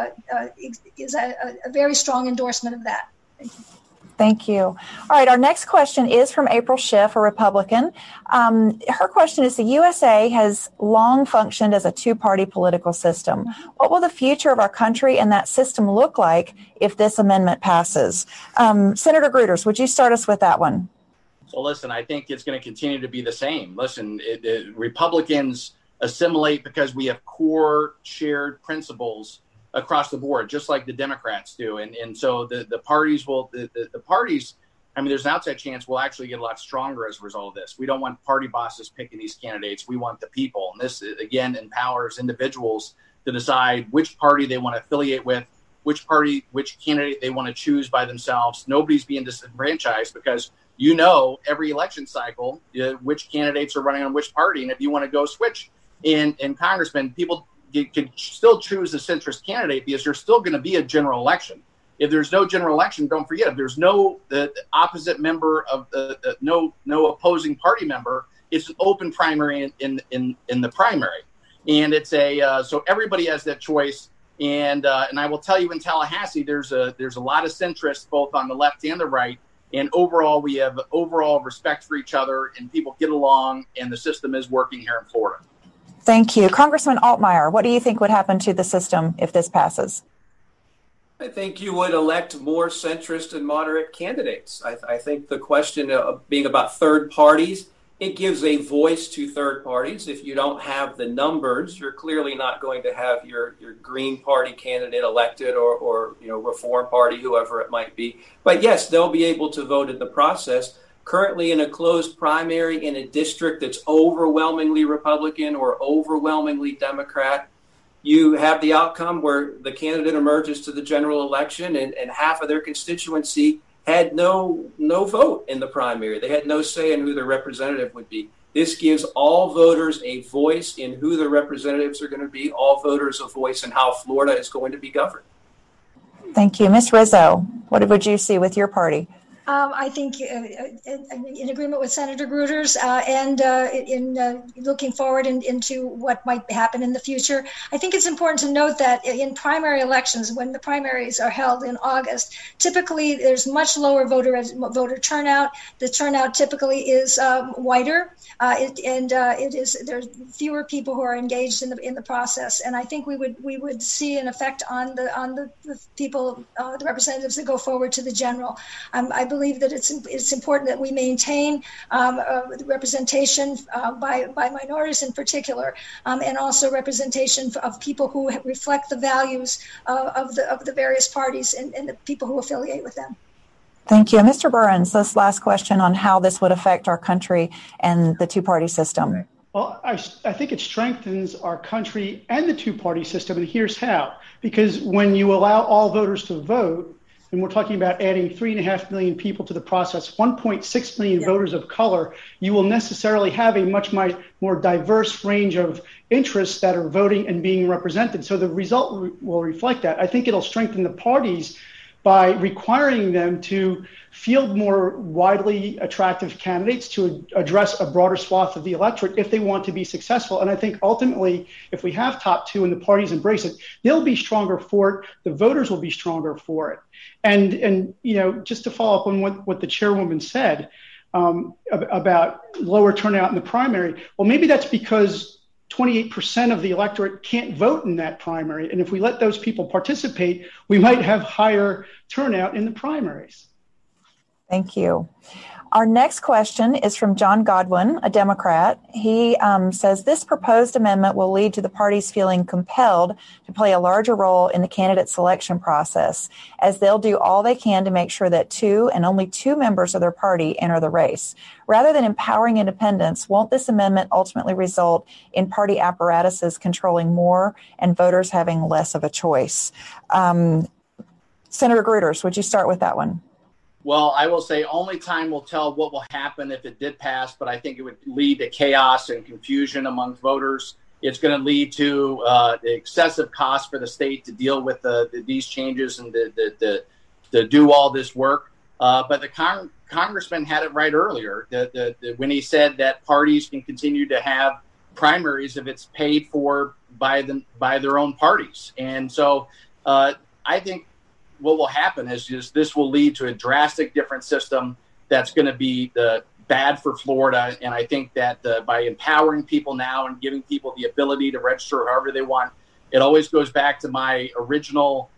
is a very strong endorsement of that. Thank you. Thank you. All right, our next question is from April Schiff, a Republican. Her question is, the USA has long functioned as a two-party political system. What will the future of our country and that system look like if this amendment passes? Senator Gruters, would you start us with that one? So listen, I think it's going to continue to be the same. Listen, Republicans assimilate because we have core shared principles across the board, just like the Democrats do. And so the parties will, the parties, I mean, there's an outside chance we'll actually get a lot stronger as a result of this. We don't want party bosses picking these candidates. We want the people. And this, again, empowers individuals to decide which party they want to affiliate with, which candidate they want to choose by themselves. Nobody's being disenfranchised because every election cycle, which candidates are running on which party. And if you want to go switch in congressmen, people can still choose the centrist candidate because there's still going to be a general election. If there's no general election, don't forget, if there's no the opposite member of no opposing party member, it's an open primary in the primary, and it's so everybody has that choice. And I will tell you, in Tallahassee, there's a lot of centrists both on the left and the right. And overall, we have respect for each other, and people get along, and the system is working here in Florida. Thank you. Congressman Altmaier, what do you think would happen to the system if this passes? I think you would elect more centrist and moderate candidates. I think the question of being about third parties, it gives a voice to third parties. If you don't have the numbers, you're clearly not going to have your Green Party candidate elected or Reform Party, whoever it might be. But yes, they'll be able to vote in the process. Currently in a closed primary in a district that's overwhelmingly Republican or overwhelmingly Democrat, you have the outcome where the candidate emerges to the general election and half of their constituency had no vote in the primary. They had no say in who their representative would be. This gives all voters a voice in who their representatives are going to be, all voters a voice in how Florida is going to be governed. Thank you. Ms. Rizzo, what would you see with your party? I think in agreement with Senator Gruters and in looking forward into what might happen in the future, I think it's important to note that in primary elections, when the primaries are held in August, typically there's much lower voter turnout. The turnout typically is whiter, there's fewer people who are engaged in the process. And I think we would see an effect on the people, the representatives that go forward to the general. I believe that it's important that we maintain representation by minorities in particular, and also representation of people who reflect the values of the various parties and the people who affiliate with them. Thank you. Mr. Burns, this last question on how this would affect our country and the two-party system. Well, I think it strengthens our country and the two-party system, and here's how. Because when you allow all voters to vote, and we're talking about adding 3.5 million people to the process, 1.6 million voters of color, you will necessarily have a much more diverse range of interests that are voting and being represented. So the result will reflect that. I think it'll strengthen the parties by requiring them to field more widely attractive candidates to address a broader swath of the electorate if they want to be successful. And I think ultimately, if we have top two and the parties embrace it, they'll be stronger for it. The voters will be stronger for it. And just to follow up on what the chairwoman said about lower turnout in the primary, well, maybe that's because 28% of the electorate can't vote in that primary. And if we let those people participate, we might have higher turnout in the primaries. Thank you. Our next question is from John Godwin, a Democrat. He says this proposed amendment will lead to the parties feeling compelled to play a larger role in the candidate selection process, as they'll do all they can to make sure that 2 and only 2 members of their party enter the race. Rather than empowering independents, won't this amendment ultimately result in party apparatuses controlling more and voters having less of a choice? Senator Gruters, would you start with that one? Well, I will say only time will tell what will happen if it did pass, but I think it would lead to chaos and confusion among voters. It's going to lead to excessive cost for the state to deal with these changes and to do all this work. But the congressman had it right earlier when he said that parties can continue to have primaries if it's paid for by their own parties. And so I think what will happen is just this will lead to a drastic different system that's going to be bad for Florida. And I think that by empowering people now and giving people the ability to register however they want, it always goes back to my original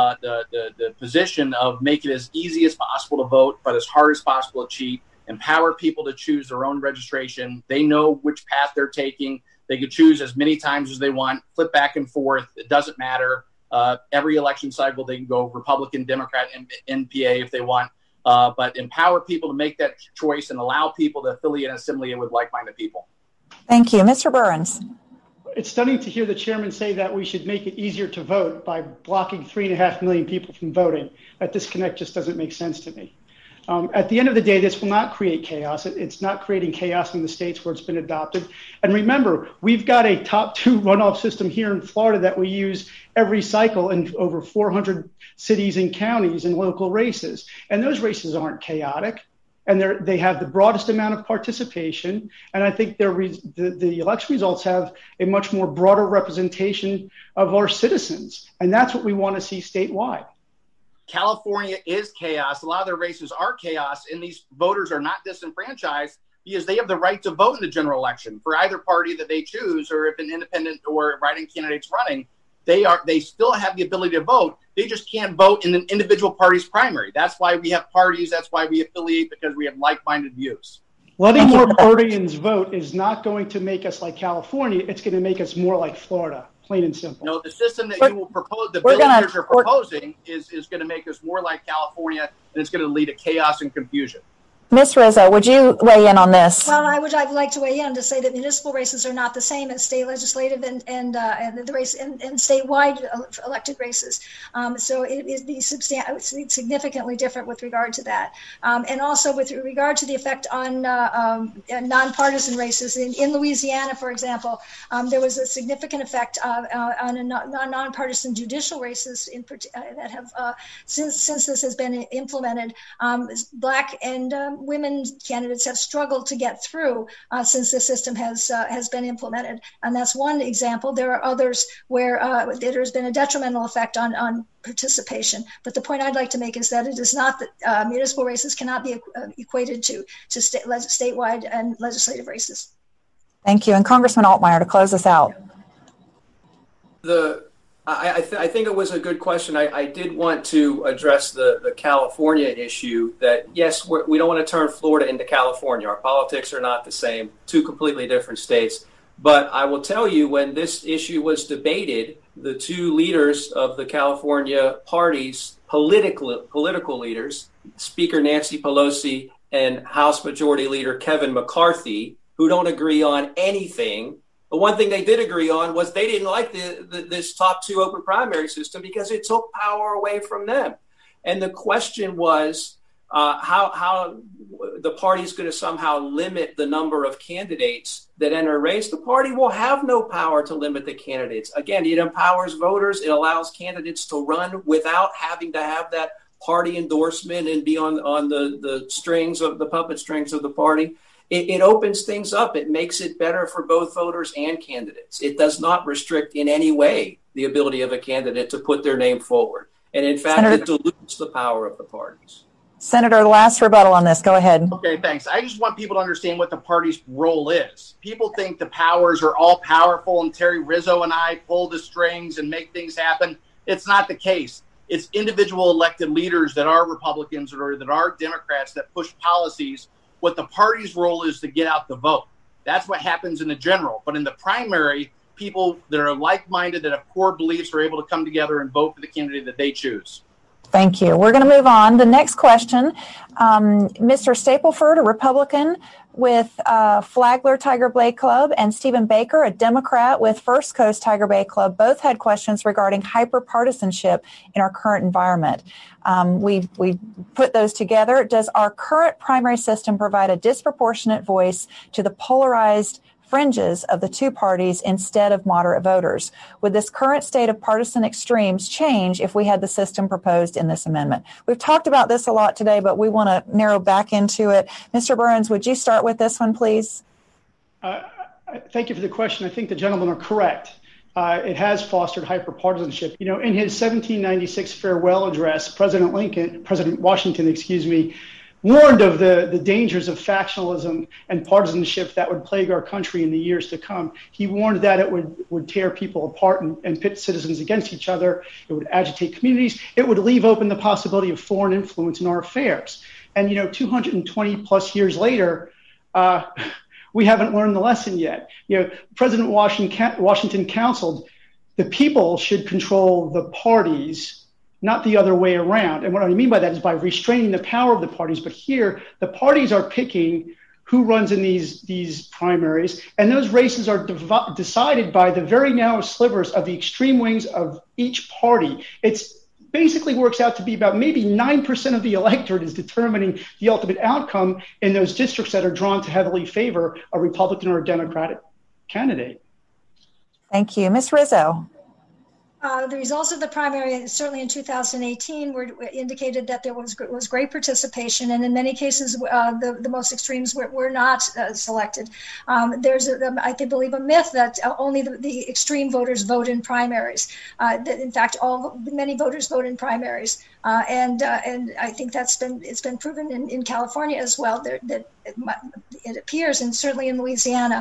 the position of make it as easy as possible to vote, but as hard as possible to cheat. Empower people to choose their own registration. They know which path they're taking. They can choose as many times as they want, flip back and forth. It doesn't matter. Every election cycle, they can go Republican, Democrat, and NPA if they want. But empower people to make that choice and allow people to affiliate and assimilate with like-minded people. Thank you. Mr. Burns. It's stunning to hear the chairman say that we should make it easier to vote by blocking 3.5 million people from voting. That disconnect just doesn't make sense to me. At the end of the day, this will not create chaos. It's not creating chaos in the states where it's been adopted. And remember, we've got a top 2 runoff system here in Florida that we use every cycle in over 400 cities and counties and local races. And those races aren't chaotic. And they have the broadest amount of participation. And I think the election results have a much more broader representation of our citizens. And that's what we want to see statewide. California is chaos. A lot of their races are chaos, and these voters are not disenfranchised because they have the right to vote in the general election for either party that they choose, or if an independent or write-in candidate's running, they still have the ability to vote. They just can't vote in an individual party's primary. That's why we have parties. That's why we affiliate, because we have like-minded views. Letting more Floridians vote is not going to make us like California. It's going to make us more like Florida. Plain and simple. No, the system that you will propose, the bill that you're proposing is going to make us more like California, and it's going to lead to chaos and confusion. Ms. Rizzo, would you weigh in on this? Well, I'd like to weigh in to say that municipal races are not the same as state legislative and the race and statewide elected races. So it is significantly different with regard to that. And also with regard to the effect on nonpartisan races in Louisiana, for example, there was a significant effect on nonpartisan judicial races that have since this has been implemented. Black and women candidates have struggled to get through since the system has been implemented, and that's one example. There are others where there's been a detrimental effect on participation. But the point I'd like to make is that it is not that municipal races cannot be equated to statewide and legislative races. Thank you, and Congressman Altmaier to close us out. I think it was a good question. I did want to address the California issue that, yes, we don't want to turn Florida into California. Our politics are not the same, 2 completely different states. But I will tell you, when this issue was debated, the 2 leaders of the California parties, political leaders, Speaker Nancy Pelosi and House Majority Leader Kevin McCarthy, who don't agree on anything. The one thing they did agree on was they didn't like this top 2 open primary system because it took power away from them. And the question was how the party is going to somehow limit the number of candidates that enter a race. The party will have no power to limit the candidates. Again, it empowers voters. It allows candidates to run without having to have that party endorsement and be on the strings of the puppet strings of the party. It opens things up. It makes it better for both voters and candidates. It does not restrict in any way the ability of a candidate to put their name forward. And in fact, it dilutes the power of the parties. Senator, the last rebuttal on this. Go ahead. Okay, thanks. I just want people to understand what the party's role is. People think the powers are all powerful and Terry Rizzo and I pull the strings and make things happen. It's not the case. It's individual elected leaders that are Republicans or that are Democrats that push policies. What the party's role is to get out the vote. That's what happens in the general. But in the primary, people that are like-minded, that have core beliefs, are able to come together and vote for the candidate that they choose. Thank you. We're going to move on. The next question, Mr. Stapleford, a Republican with Flagler Tiger Bay Club, and Stephen Baker, a Democrat with First Coast Tiger Bay Club, both had questions regarding hyperpartisanship in our current environment. We put those together. Does our current primary system provide a disproportionate voice to the polarized fringes of the two parties instead of moderate voters? Would this current state of partisan extremes change if we had the system proposed in this amendment? We've talked about this a lot today, but we want to narrow back into it. Mr. Burns, would you start with this one, please? Thank you for the question. I think the gentlemen are correct. It has fostered hyperpartisanship. You know, in his 1796 farewell address, President Washington, warned of the dangers of factionalism and partisanship that would plague our country in the years to come. He warned that it would tear people apart and pit citizens against each other. It would agitate communities. It would leave open the possibility of foreign influence in our affairs. And, 220 plus years later, we haven't learned the lesson yet. President Washington counseled the people should control the parties, not the other way around. And what I mean by that is by restraining the power of the parties. But here, the parties are picking who runs in these primaries, and those races are decided by the very narrow slivers of the extreme wings of each party. It's basically works out to be about maybe 9% of the electorate is determining the ultimate outcome in those districts that are drawn to heavily favor a Republican or a Democratic candidate. Thank you. Ms. Rizzo. The results of the primary, certainly in 2018, indicated that there was great participation, and in many cases, the most extremes were not selected. There's, I believe, a myth that only the extreme voters vote in primaries. In fact, many voters vote in primaries, and I think it's been proven in California as well. That it appears, and certainly in Louisiana,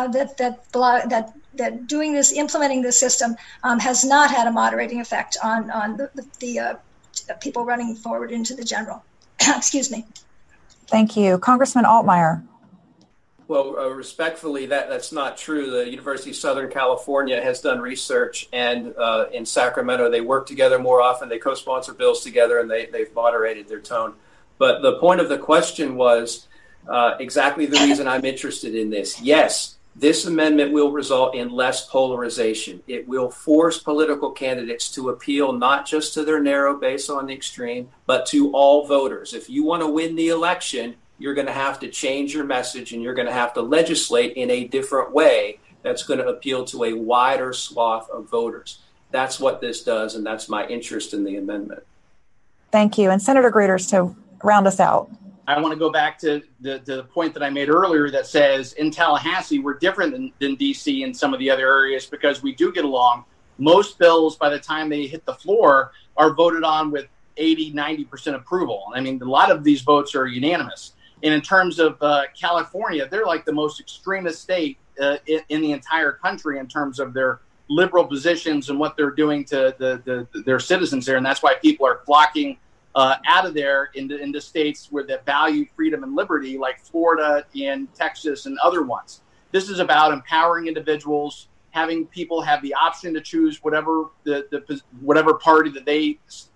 that implementing this system has not had a moderating effect on the people running forward into the general. Excuse me. Thank you. Congressman Altmaier. Well, respectfully, that's not true. The University of Southern California has done research, and in Sacramento, they work together more often. They co-sponsor bills together, and they've moderated their tone. But the point of the question was exactly the reason I'm interested in this. Yes, this amendment will result in less polarization. It will force political candidates to appeal not just to their narrow base on the extreme, but to all voters. If you want to win the election, you're going to have to change your message, and you're going to have to legislate in a different way that's going to appeal to a wider swath of voters. That's what this does, and that's my interest in the amendment. Thank you. And Senator Gruters, to round us out. I want to go back to the point that I made earlier that says in Tallahassee, we're different than D.C. and some of the other areas because we do get along. Most bills, by the time they hit the floor, are voted on with 80, 90% approval. I mean, a lot of these votes are unanimous. And in terms of California, they're like the most extremist state in the entire country in terms of their liberal positions and what they're doing to their citizens there. And that's why people are flocking out of there into states where that value freedom and liberty, like Florida and Texas and other ones. This is about empowering individuals, having people have the option to choose whatever whatever party that they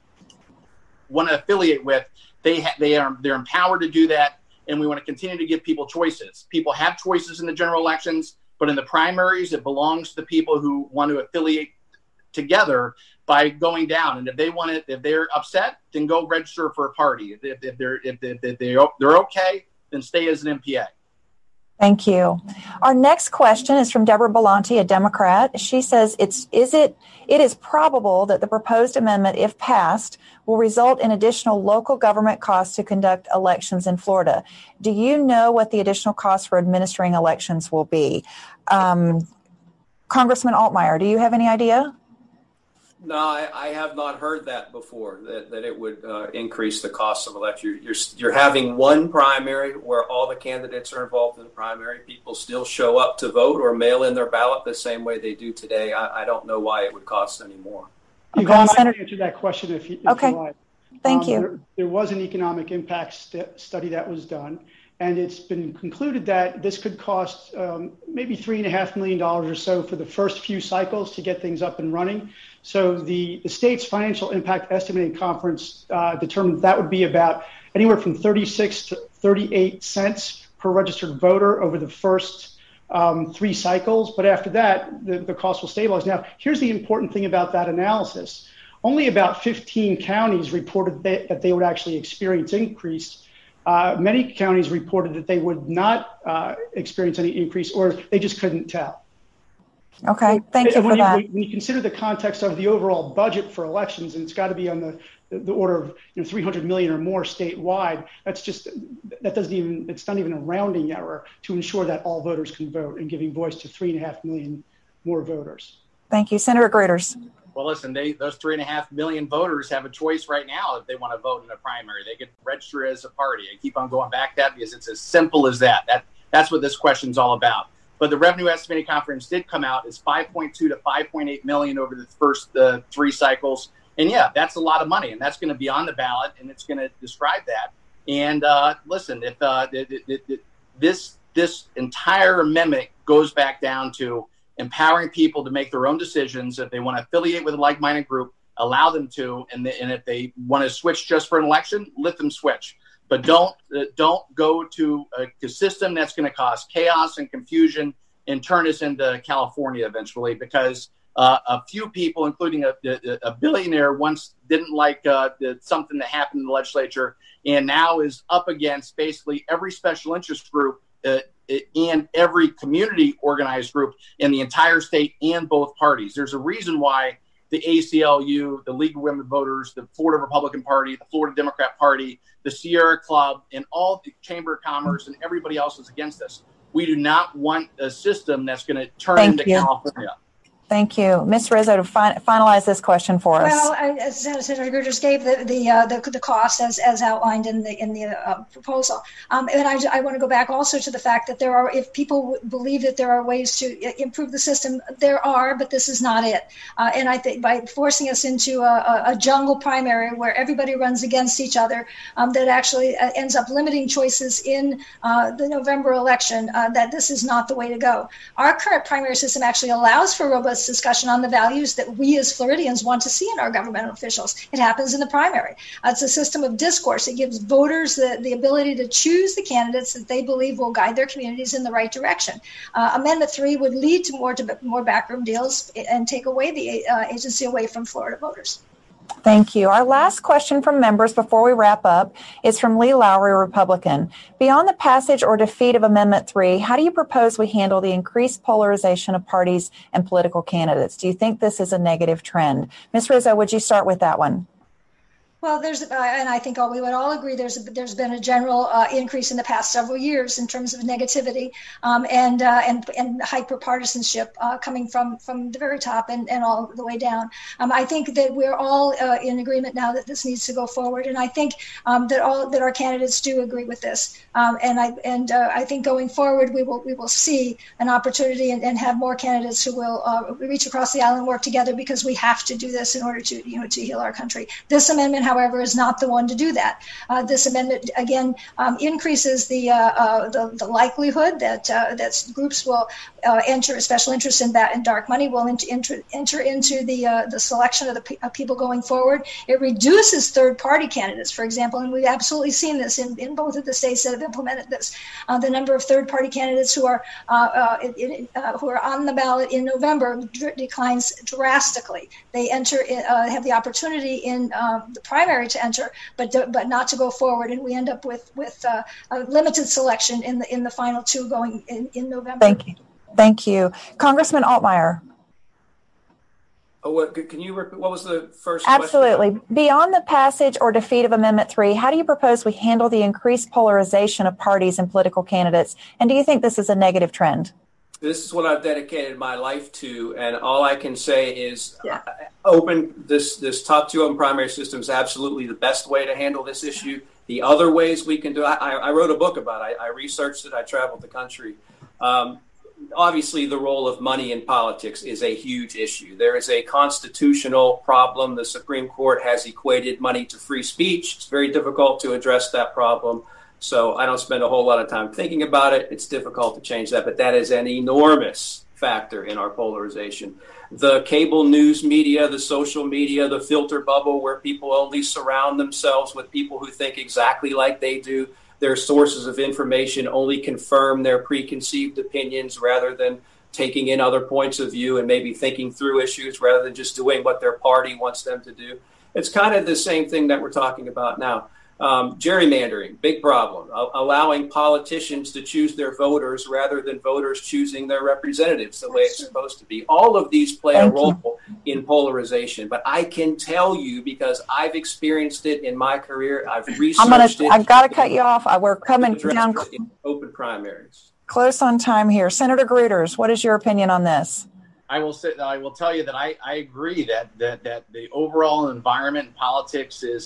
want to affiliate with. They're empowered to do that, and we want to continue to give people choices. People have choices in the general elections, but in the primaries, it belongs to the people who want to affiliate together by going down. And if they want it, if they're upset, then go register for a party. If they're okay, then stay as an MPA. Thank you. Our next question is from Deborah Belanti, a Democrat. She says, it is probable that the proposed amendment, if passed, will result in additional local government costs to conduct elections in Florida. Do you know what the additional costs for administering elections will be? Congressman Altmaier, do you have any idea? No, I have not heard that before, that it would increase the cost of elections. You're having one primary where all the candidates are involved in the primary. People still show up to vote or mail in their ballot the same way they do today. I don't know why it would cost any more. Yvonne, I can answer that question if you like. Thank you. There was an economic impact study that was done, and it's been concluded that this could cost maybe $3.5 million or so for the first few cycles to get things up and running. So the state's financial impact estimating conference determined that would be about anywhere from 36 to 38 cents per registered voter over the first 3 cycles. But after that, the cost will stabilize. Now, here's the important thing about that analysis. Only about 15 counties reported that they would actually experience increase. Many counties reported that they would not experience any increase, or they just couldn't tell. Okay, thank you for that. When you consider the context of the overall budget for elections, and it's got to be on the order of $300 million or more statewide, it's not even a rounding error to ensure that all voters can vote and giving voice to 3.5 million more voters. Thank you. Senator Gruters. Well, listen, those 3.5 million voters have a choice right now if they want to vote in a primary. They could register as a party. I keep on going back to that because it's as simple as that. That's what this question's all about. But the Revenue Estimating Conference did come out as 5.2 to 5.8 million over the first 3 cycles. And yeah, that's a lot of money, and that's going to be on the ballot, and it's going to describe that. And listen, if this entire amendment goes back down to empowering people to make their own decisions. If they want to affiliate with a like-minded group, allow them to, and if they want to switch just for an election, let them switch. But don't go to a system that's going to cause chaos and confusion and turn us into California eventually, because a few people, including a billionaire, once didn't like something that happened in the legislature, and now is up against basically every special interest group and every community organized group in the entire state and both parties. There's a reason why the ACLU, the League of Women Voters, the Florida Republican Party, the Florida Democrat Party, the Sierra Club, and all the Chamber of Commerce and everybody else is against this. We do not want a system that's going to turn into California. Thank you. Ms. Rizzo, to finalize this question for us. Well, Senator Gruters gave the cost as outlined in the proposal. And I want to go back also to the fact that if people believe that there are ways to improve the system, there are, but this is not it. And I think by forcing us into a jungle primary where everybody runs against each other, that actually ends up limiting choices in the November election, that this is not the way to go. Our current primary system actually allows for robust discussion on the values that we as Floridians want to see in our governmental officials. It happens in the primary. It's a system of discourse. It gives voters the ability to choose the candidates that they believe will guide their communities in the right direction. Amendment 3 would lead to more backroom deals and take away the agency away from Florida voters. Thank you. Our last question from members before we wrap up is from Lee Lowry, Republican. Beyond the passage or defeat of Amendment 3, how do you propose we handle the increased polarization of parties and political candidates? Do you think this is a negative trend? Ms. Rizzo, would you start with that one? Well, and I think we would all agree there's been a general increase in the past several years in terms of negativity and hyperpartisanship coming from the very top and all the way down. I think that we're all in agreement now that this needs to go forward, and I think that our candidates do agree with this. I think going forward we will see an opportunity and have more candidates who will reach across the aisle and work together, because we have to do this in order to heal our country. This amendment, however, is not the one to do that. This amendment, again, increases the likelihood that groups will enter, special interests in dark money will enter into the selection of the people going forward. It reduces third-party candidates, for example, and we've absolutely seen this in both of the states that have implemented this. The number of third-party candidates who are on the ballot in November declines drastically. They have the opportunity in the primary primary to enter, but not to go forward, and we end up with a limited selection in the final two going in November. Thank you, Congressman Altmaier. Oh, can you repeat? What was the first Absolutely. question? Beyond the passage or defeat of Amendment 3, how do you propose we handle the increased polarization of parties and political candidates? And do you think this is a negative trend? This is what I've dedicated my life to, and all I can say is open this top two open primary system is absolutely the best way to handle this issue. The other ways we can do it, I wrote a book about it. I researched it. I traveled the country. Obviously, the role of money in politics is a huge issue. There is a constitutional problem. The Supreme Court has equated money to free speech. It's very difficult to address that problem. So I don't spend a whole lot of time thinking about it. It's difficult to change that, but that is an enormous factor in our polarization. The cable news media, the social media, the filter bubble where people only surround themselves with people who think exactly like they do. Their sources of information only confirm their preconceived opinions rather than taking in other points of view and maybe thinking through issues rather than just doing what their party wants them to do. It's kind of the same thing that we're talking about now. Gerrymandering, big problem. Allowing politicians to choose their voters rather than voters choosing their representatives the way it's supposed to be. All of these play a role in polarization. But I can tell you, because I've experienced it in my career, I've researched it. I've got to cut you off. We're coming down in open primaries. Close on time here. Senator Gruters, what is your opinion on this? I will tell you that I agree that the overall environment in politics is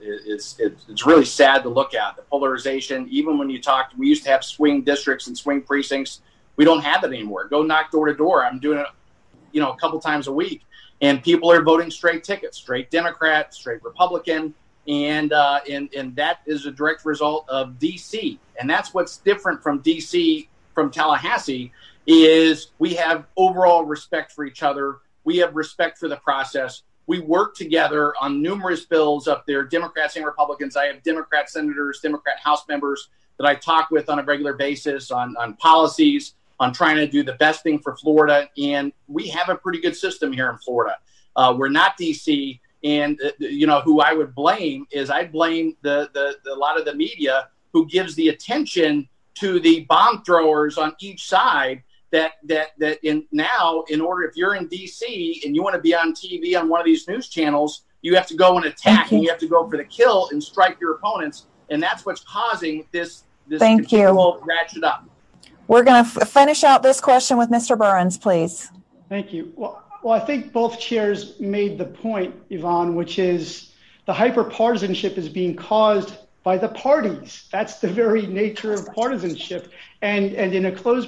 it's really sad to look at. The polarization, even when we used to have swing districts and swing precincts. We don't have it anymore. Go knock door to door. I'm doing it, a couple times a week, and people are voting straight tickets, straight Democrat, straight Republican, and that is a direct result of DC. And that's what's different from DC, from Tallahassee, is we have overall respect for each other. We have respect for the process. We work together on numerous bills up there, Democrats and Republicans. I have Democrat senators, Democrat House members that I talk with on a regular basis on policies, on trying to do the best thing for Florida. And we have a pretty good system here in Florida. We're not DC. And, who I would blame is I'd blame the lot of the media who gives the attention to the bomb throwers on each side. In order, if you're in DC and you want to be on TV on one of these news channels, you have to go and attack, and you have to go for the kill and strike your opponents, and that's what's causing this continual ratchet up. We're going to finish out this question with Mr. Burns, please. Thank you. Well, I think both chairs made the point, Yvonne, which is the hyperpartisanship is being caused by the parties. That's the very nature of partisanship, and in a closed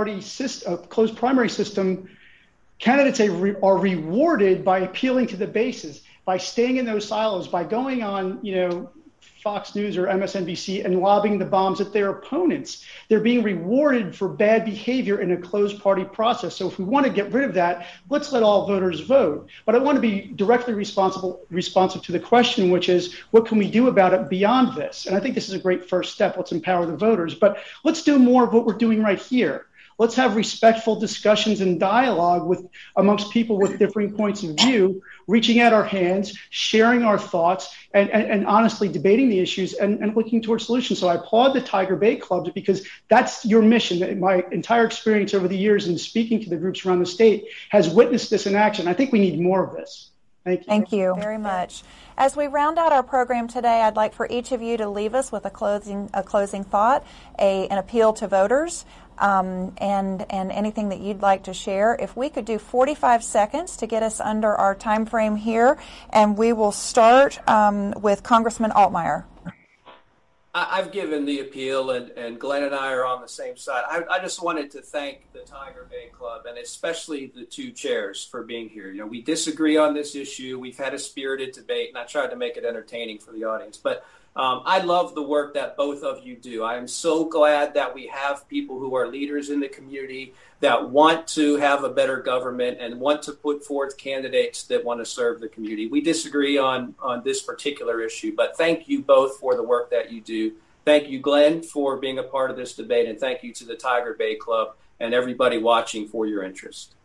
primary system, candidates are rewarded by appealing to the bases, by staying in those silos, by going on, Fox News or MSNBC and lobbing the bombs at their opponents. They're being rewarded for bad behavior in a closed party process. So if we want to get rid of that, let's let all voters vote. But I want to be directly responsive to the question, which is, what can we do about it beyond this? And I think this is a great first step. Let's empower the voters. But let's do more of what we're doing right here. Let's have respectful discussions and dialogue amongst people with differing points of view, reaching out our hands, sharing our thoughts, and honestly debating the issues and looking towards solutions. So I applaud the Tiger Bay clubs, because that's your mission. My entire experience over the years in speaking to the groups around the state has witnessed this in action. I think we need more of this. Thank you. Thank you very much. As we round out our program today, I'd like for each of you to leave us with a closing thought, an appeal to voters, and anything that you'd like to share. If we could do 45 seconds to get us under our time frame here, and we will start with Congressman Altmaier. I've given the appeal, and Glenn and I are on the same side. I just wanted to thank the Tiger Bay Club, and especially the two chairs, for being here. We disagree on this issue. We've had a spirited debate, and I tried to make it entertaining for the audience. But I love the work that both of you do. I am so glad that we have people who are leaders in the community that want to have a better government and want to put forth candidates that want to serve the community. We disagree on this particular issue, but thank you both for the work that you do. Thank you, Glenn, for being a part of this debate, and thank you to the Tiger Bay Club and everybody watching for your interest.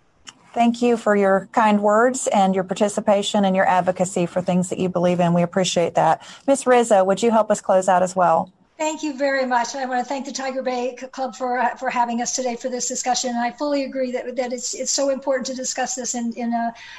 Thank you for your kind words and your participation and your advocacy for things that you believe in. We appreciate that. Ms. Rizzo, would you help us close out as well? Thank you very much. I want to thank the Tiger Bay Club for having us today for this discussion. And I fully agree that it's so important to discuss this in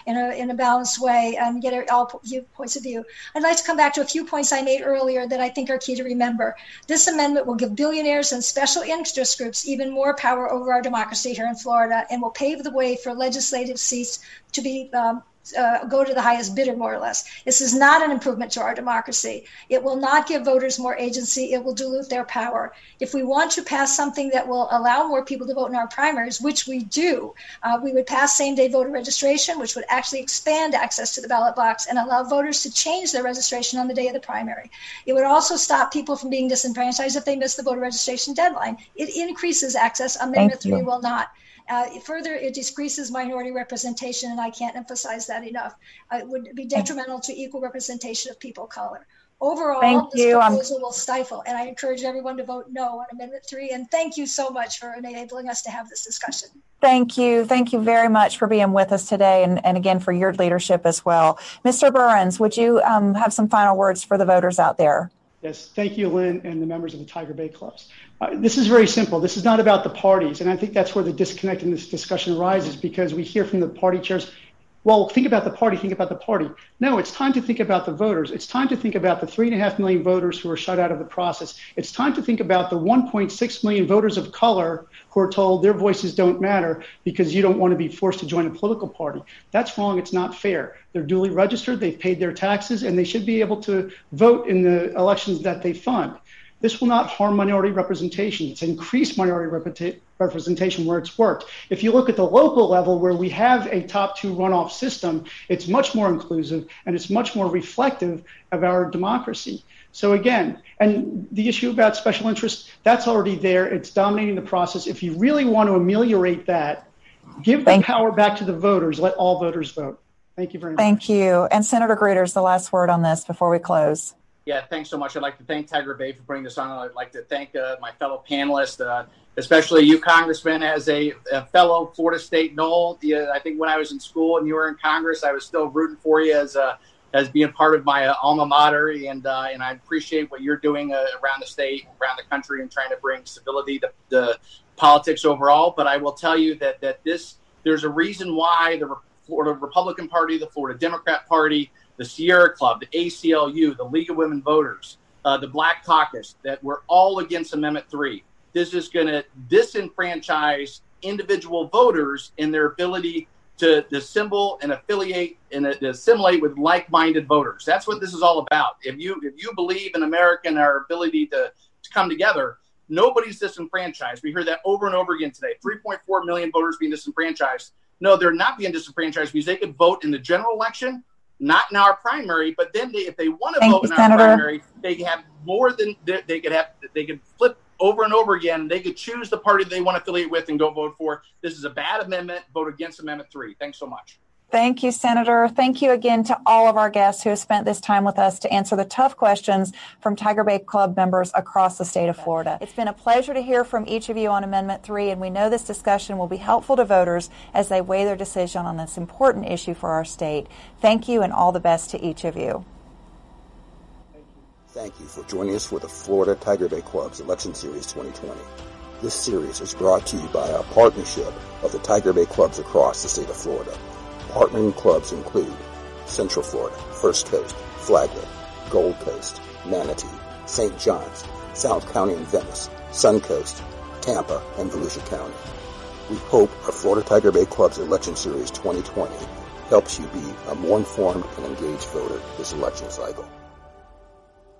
a balanced way and get all points of view. I'd like to come back to a few points I made earlier that I think are key to remember. This amendment will give billionaires and special interest groups even more power over our democracy here in Florida, and will pave the way for legislative seats to be go to the highest bidder, more or less. This is not an improvement to our democracy. It will not give voters more agency. It will dilute their power. If we want to pass something that will allow more people to vote in our primaries, which we do, we would pass same-day voter registration, which would actually expand access to the ballot box and allow voters to change their registration on the day of the primary. It would also stop people from being disenfranchised if they miss the voter registration deadline. It increases access. Amendment 3 will not. Further, it decreases minority representation, and I can't emphasize that enough. It would be detrimental to equal representation of people of color. Overall, this proposal will stifle, and I encourage everyone to vote no on Amendment 3, and thank you so much for enabling us to have this discussion. Thank you. Thank you very much for being with us today, and again, for your leadership as well. Mr. Burns, would you have some final words for the voters out there? Yes, thank you, Lynn, and the members of the Tiger Bay Clubs. This is very simple. This is not about the parties, and I think that's where the disconnect in this discussion arises, because we hear from the party chairs, well, think about the party, think about the party. No, it's time to think about the voters. It's time to think about the 3.5 million voters who are shut out of the process. It's time to think about the 1.6 million voters of color who are told their voices don't matter because you don't want to be forced to join a political party. That's wrong. It's not fair. They're duly registered, they've paid their taxes, and they should be able to vote in the elections that they fund. This will not harm minority representation. It's increased minority representation where it's worked. If you look at the local level where we have a top 2 runoff system, it's much more inclusive and it's much more reflective of our democracy. So again, and the issue about special interest, that's already there. It's dominating the process. If you really want to ameliorate that, give the power back to the voters. Let all voters vote. Thank you very much. Thank you. And Senator Gruters, the last word on this before we close. Yeah, thanks so much. I'd like to thank Tiger Bay for bringing this on. I'd like to thank my fellow panelists, especially you, Congressman, as a fellow Florida State Knoll. I think when I was in school and you were in Congress, I was still rooting for you as being part of my alma mater, and I appreciate what you're doing around the state, around the country, and trying to bring stability to politics overall. But I will tell you that there's a reason why the Florida Republican Party, the Florida Democrat Party, the Sierra Club, the ACLU, the League of Women Voters, the Black Caucus, that we're all against Amendment 3. This is going to disenfranchise individual voters in their ability to assemble and affiliate and assimilate with like-minded voters. That's what this is all about. If you believe in America and our ability to come together, nobody's disenfranchised. We heard that over and over again today. 3.4 million voters being disenfranchised. No, they're not being disenfranchised because they could vote in the general election, not in our primary, but then if they want to vote in our primary, they have more than they could flip over and over again. They could choose the party they want to affiliate with and go vote for. This is a bad amendment. Vote against Amendment 3. Thanks so much. Thank you, Senator. Thank you again to all of our guests who have spent this time with us to answer the tough questions from Tiger Bay Club members across the state of Florida. It's been a pleasure to hear from each of you on Amendment 3, and we know this discussion will be helpful to voters as they weigh their decision on this important issue for our state. Thank you, and all the best to each of you. Thank you for joining us for the Florida Tiger Bay Club's Election Series 2020. This series is brought to you by a partnership of the Tiger Bay Clubs across the state of Florida. Partnering clubs include Central Florida, First Coast, Flagler, Gold Coast, Manatee, St. John's, South County and Venice, Sun Coast, Tampa, and Volusia County. We hope our Florida Tiger Bay Club's Election Series 2020 helps you be a more informed and engaged voter this election cycle.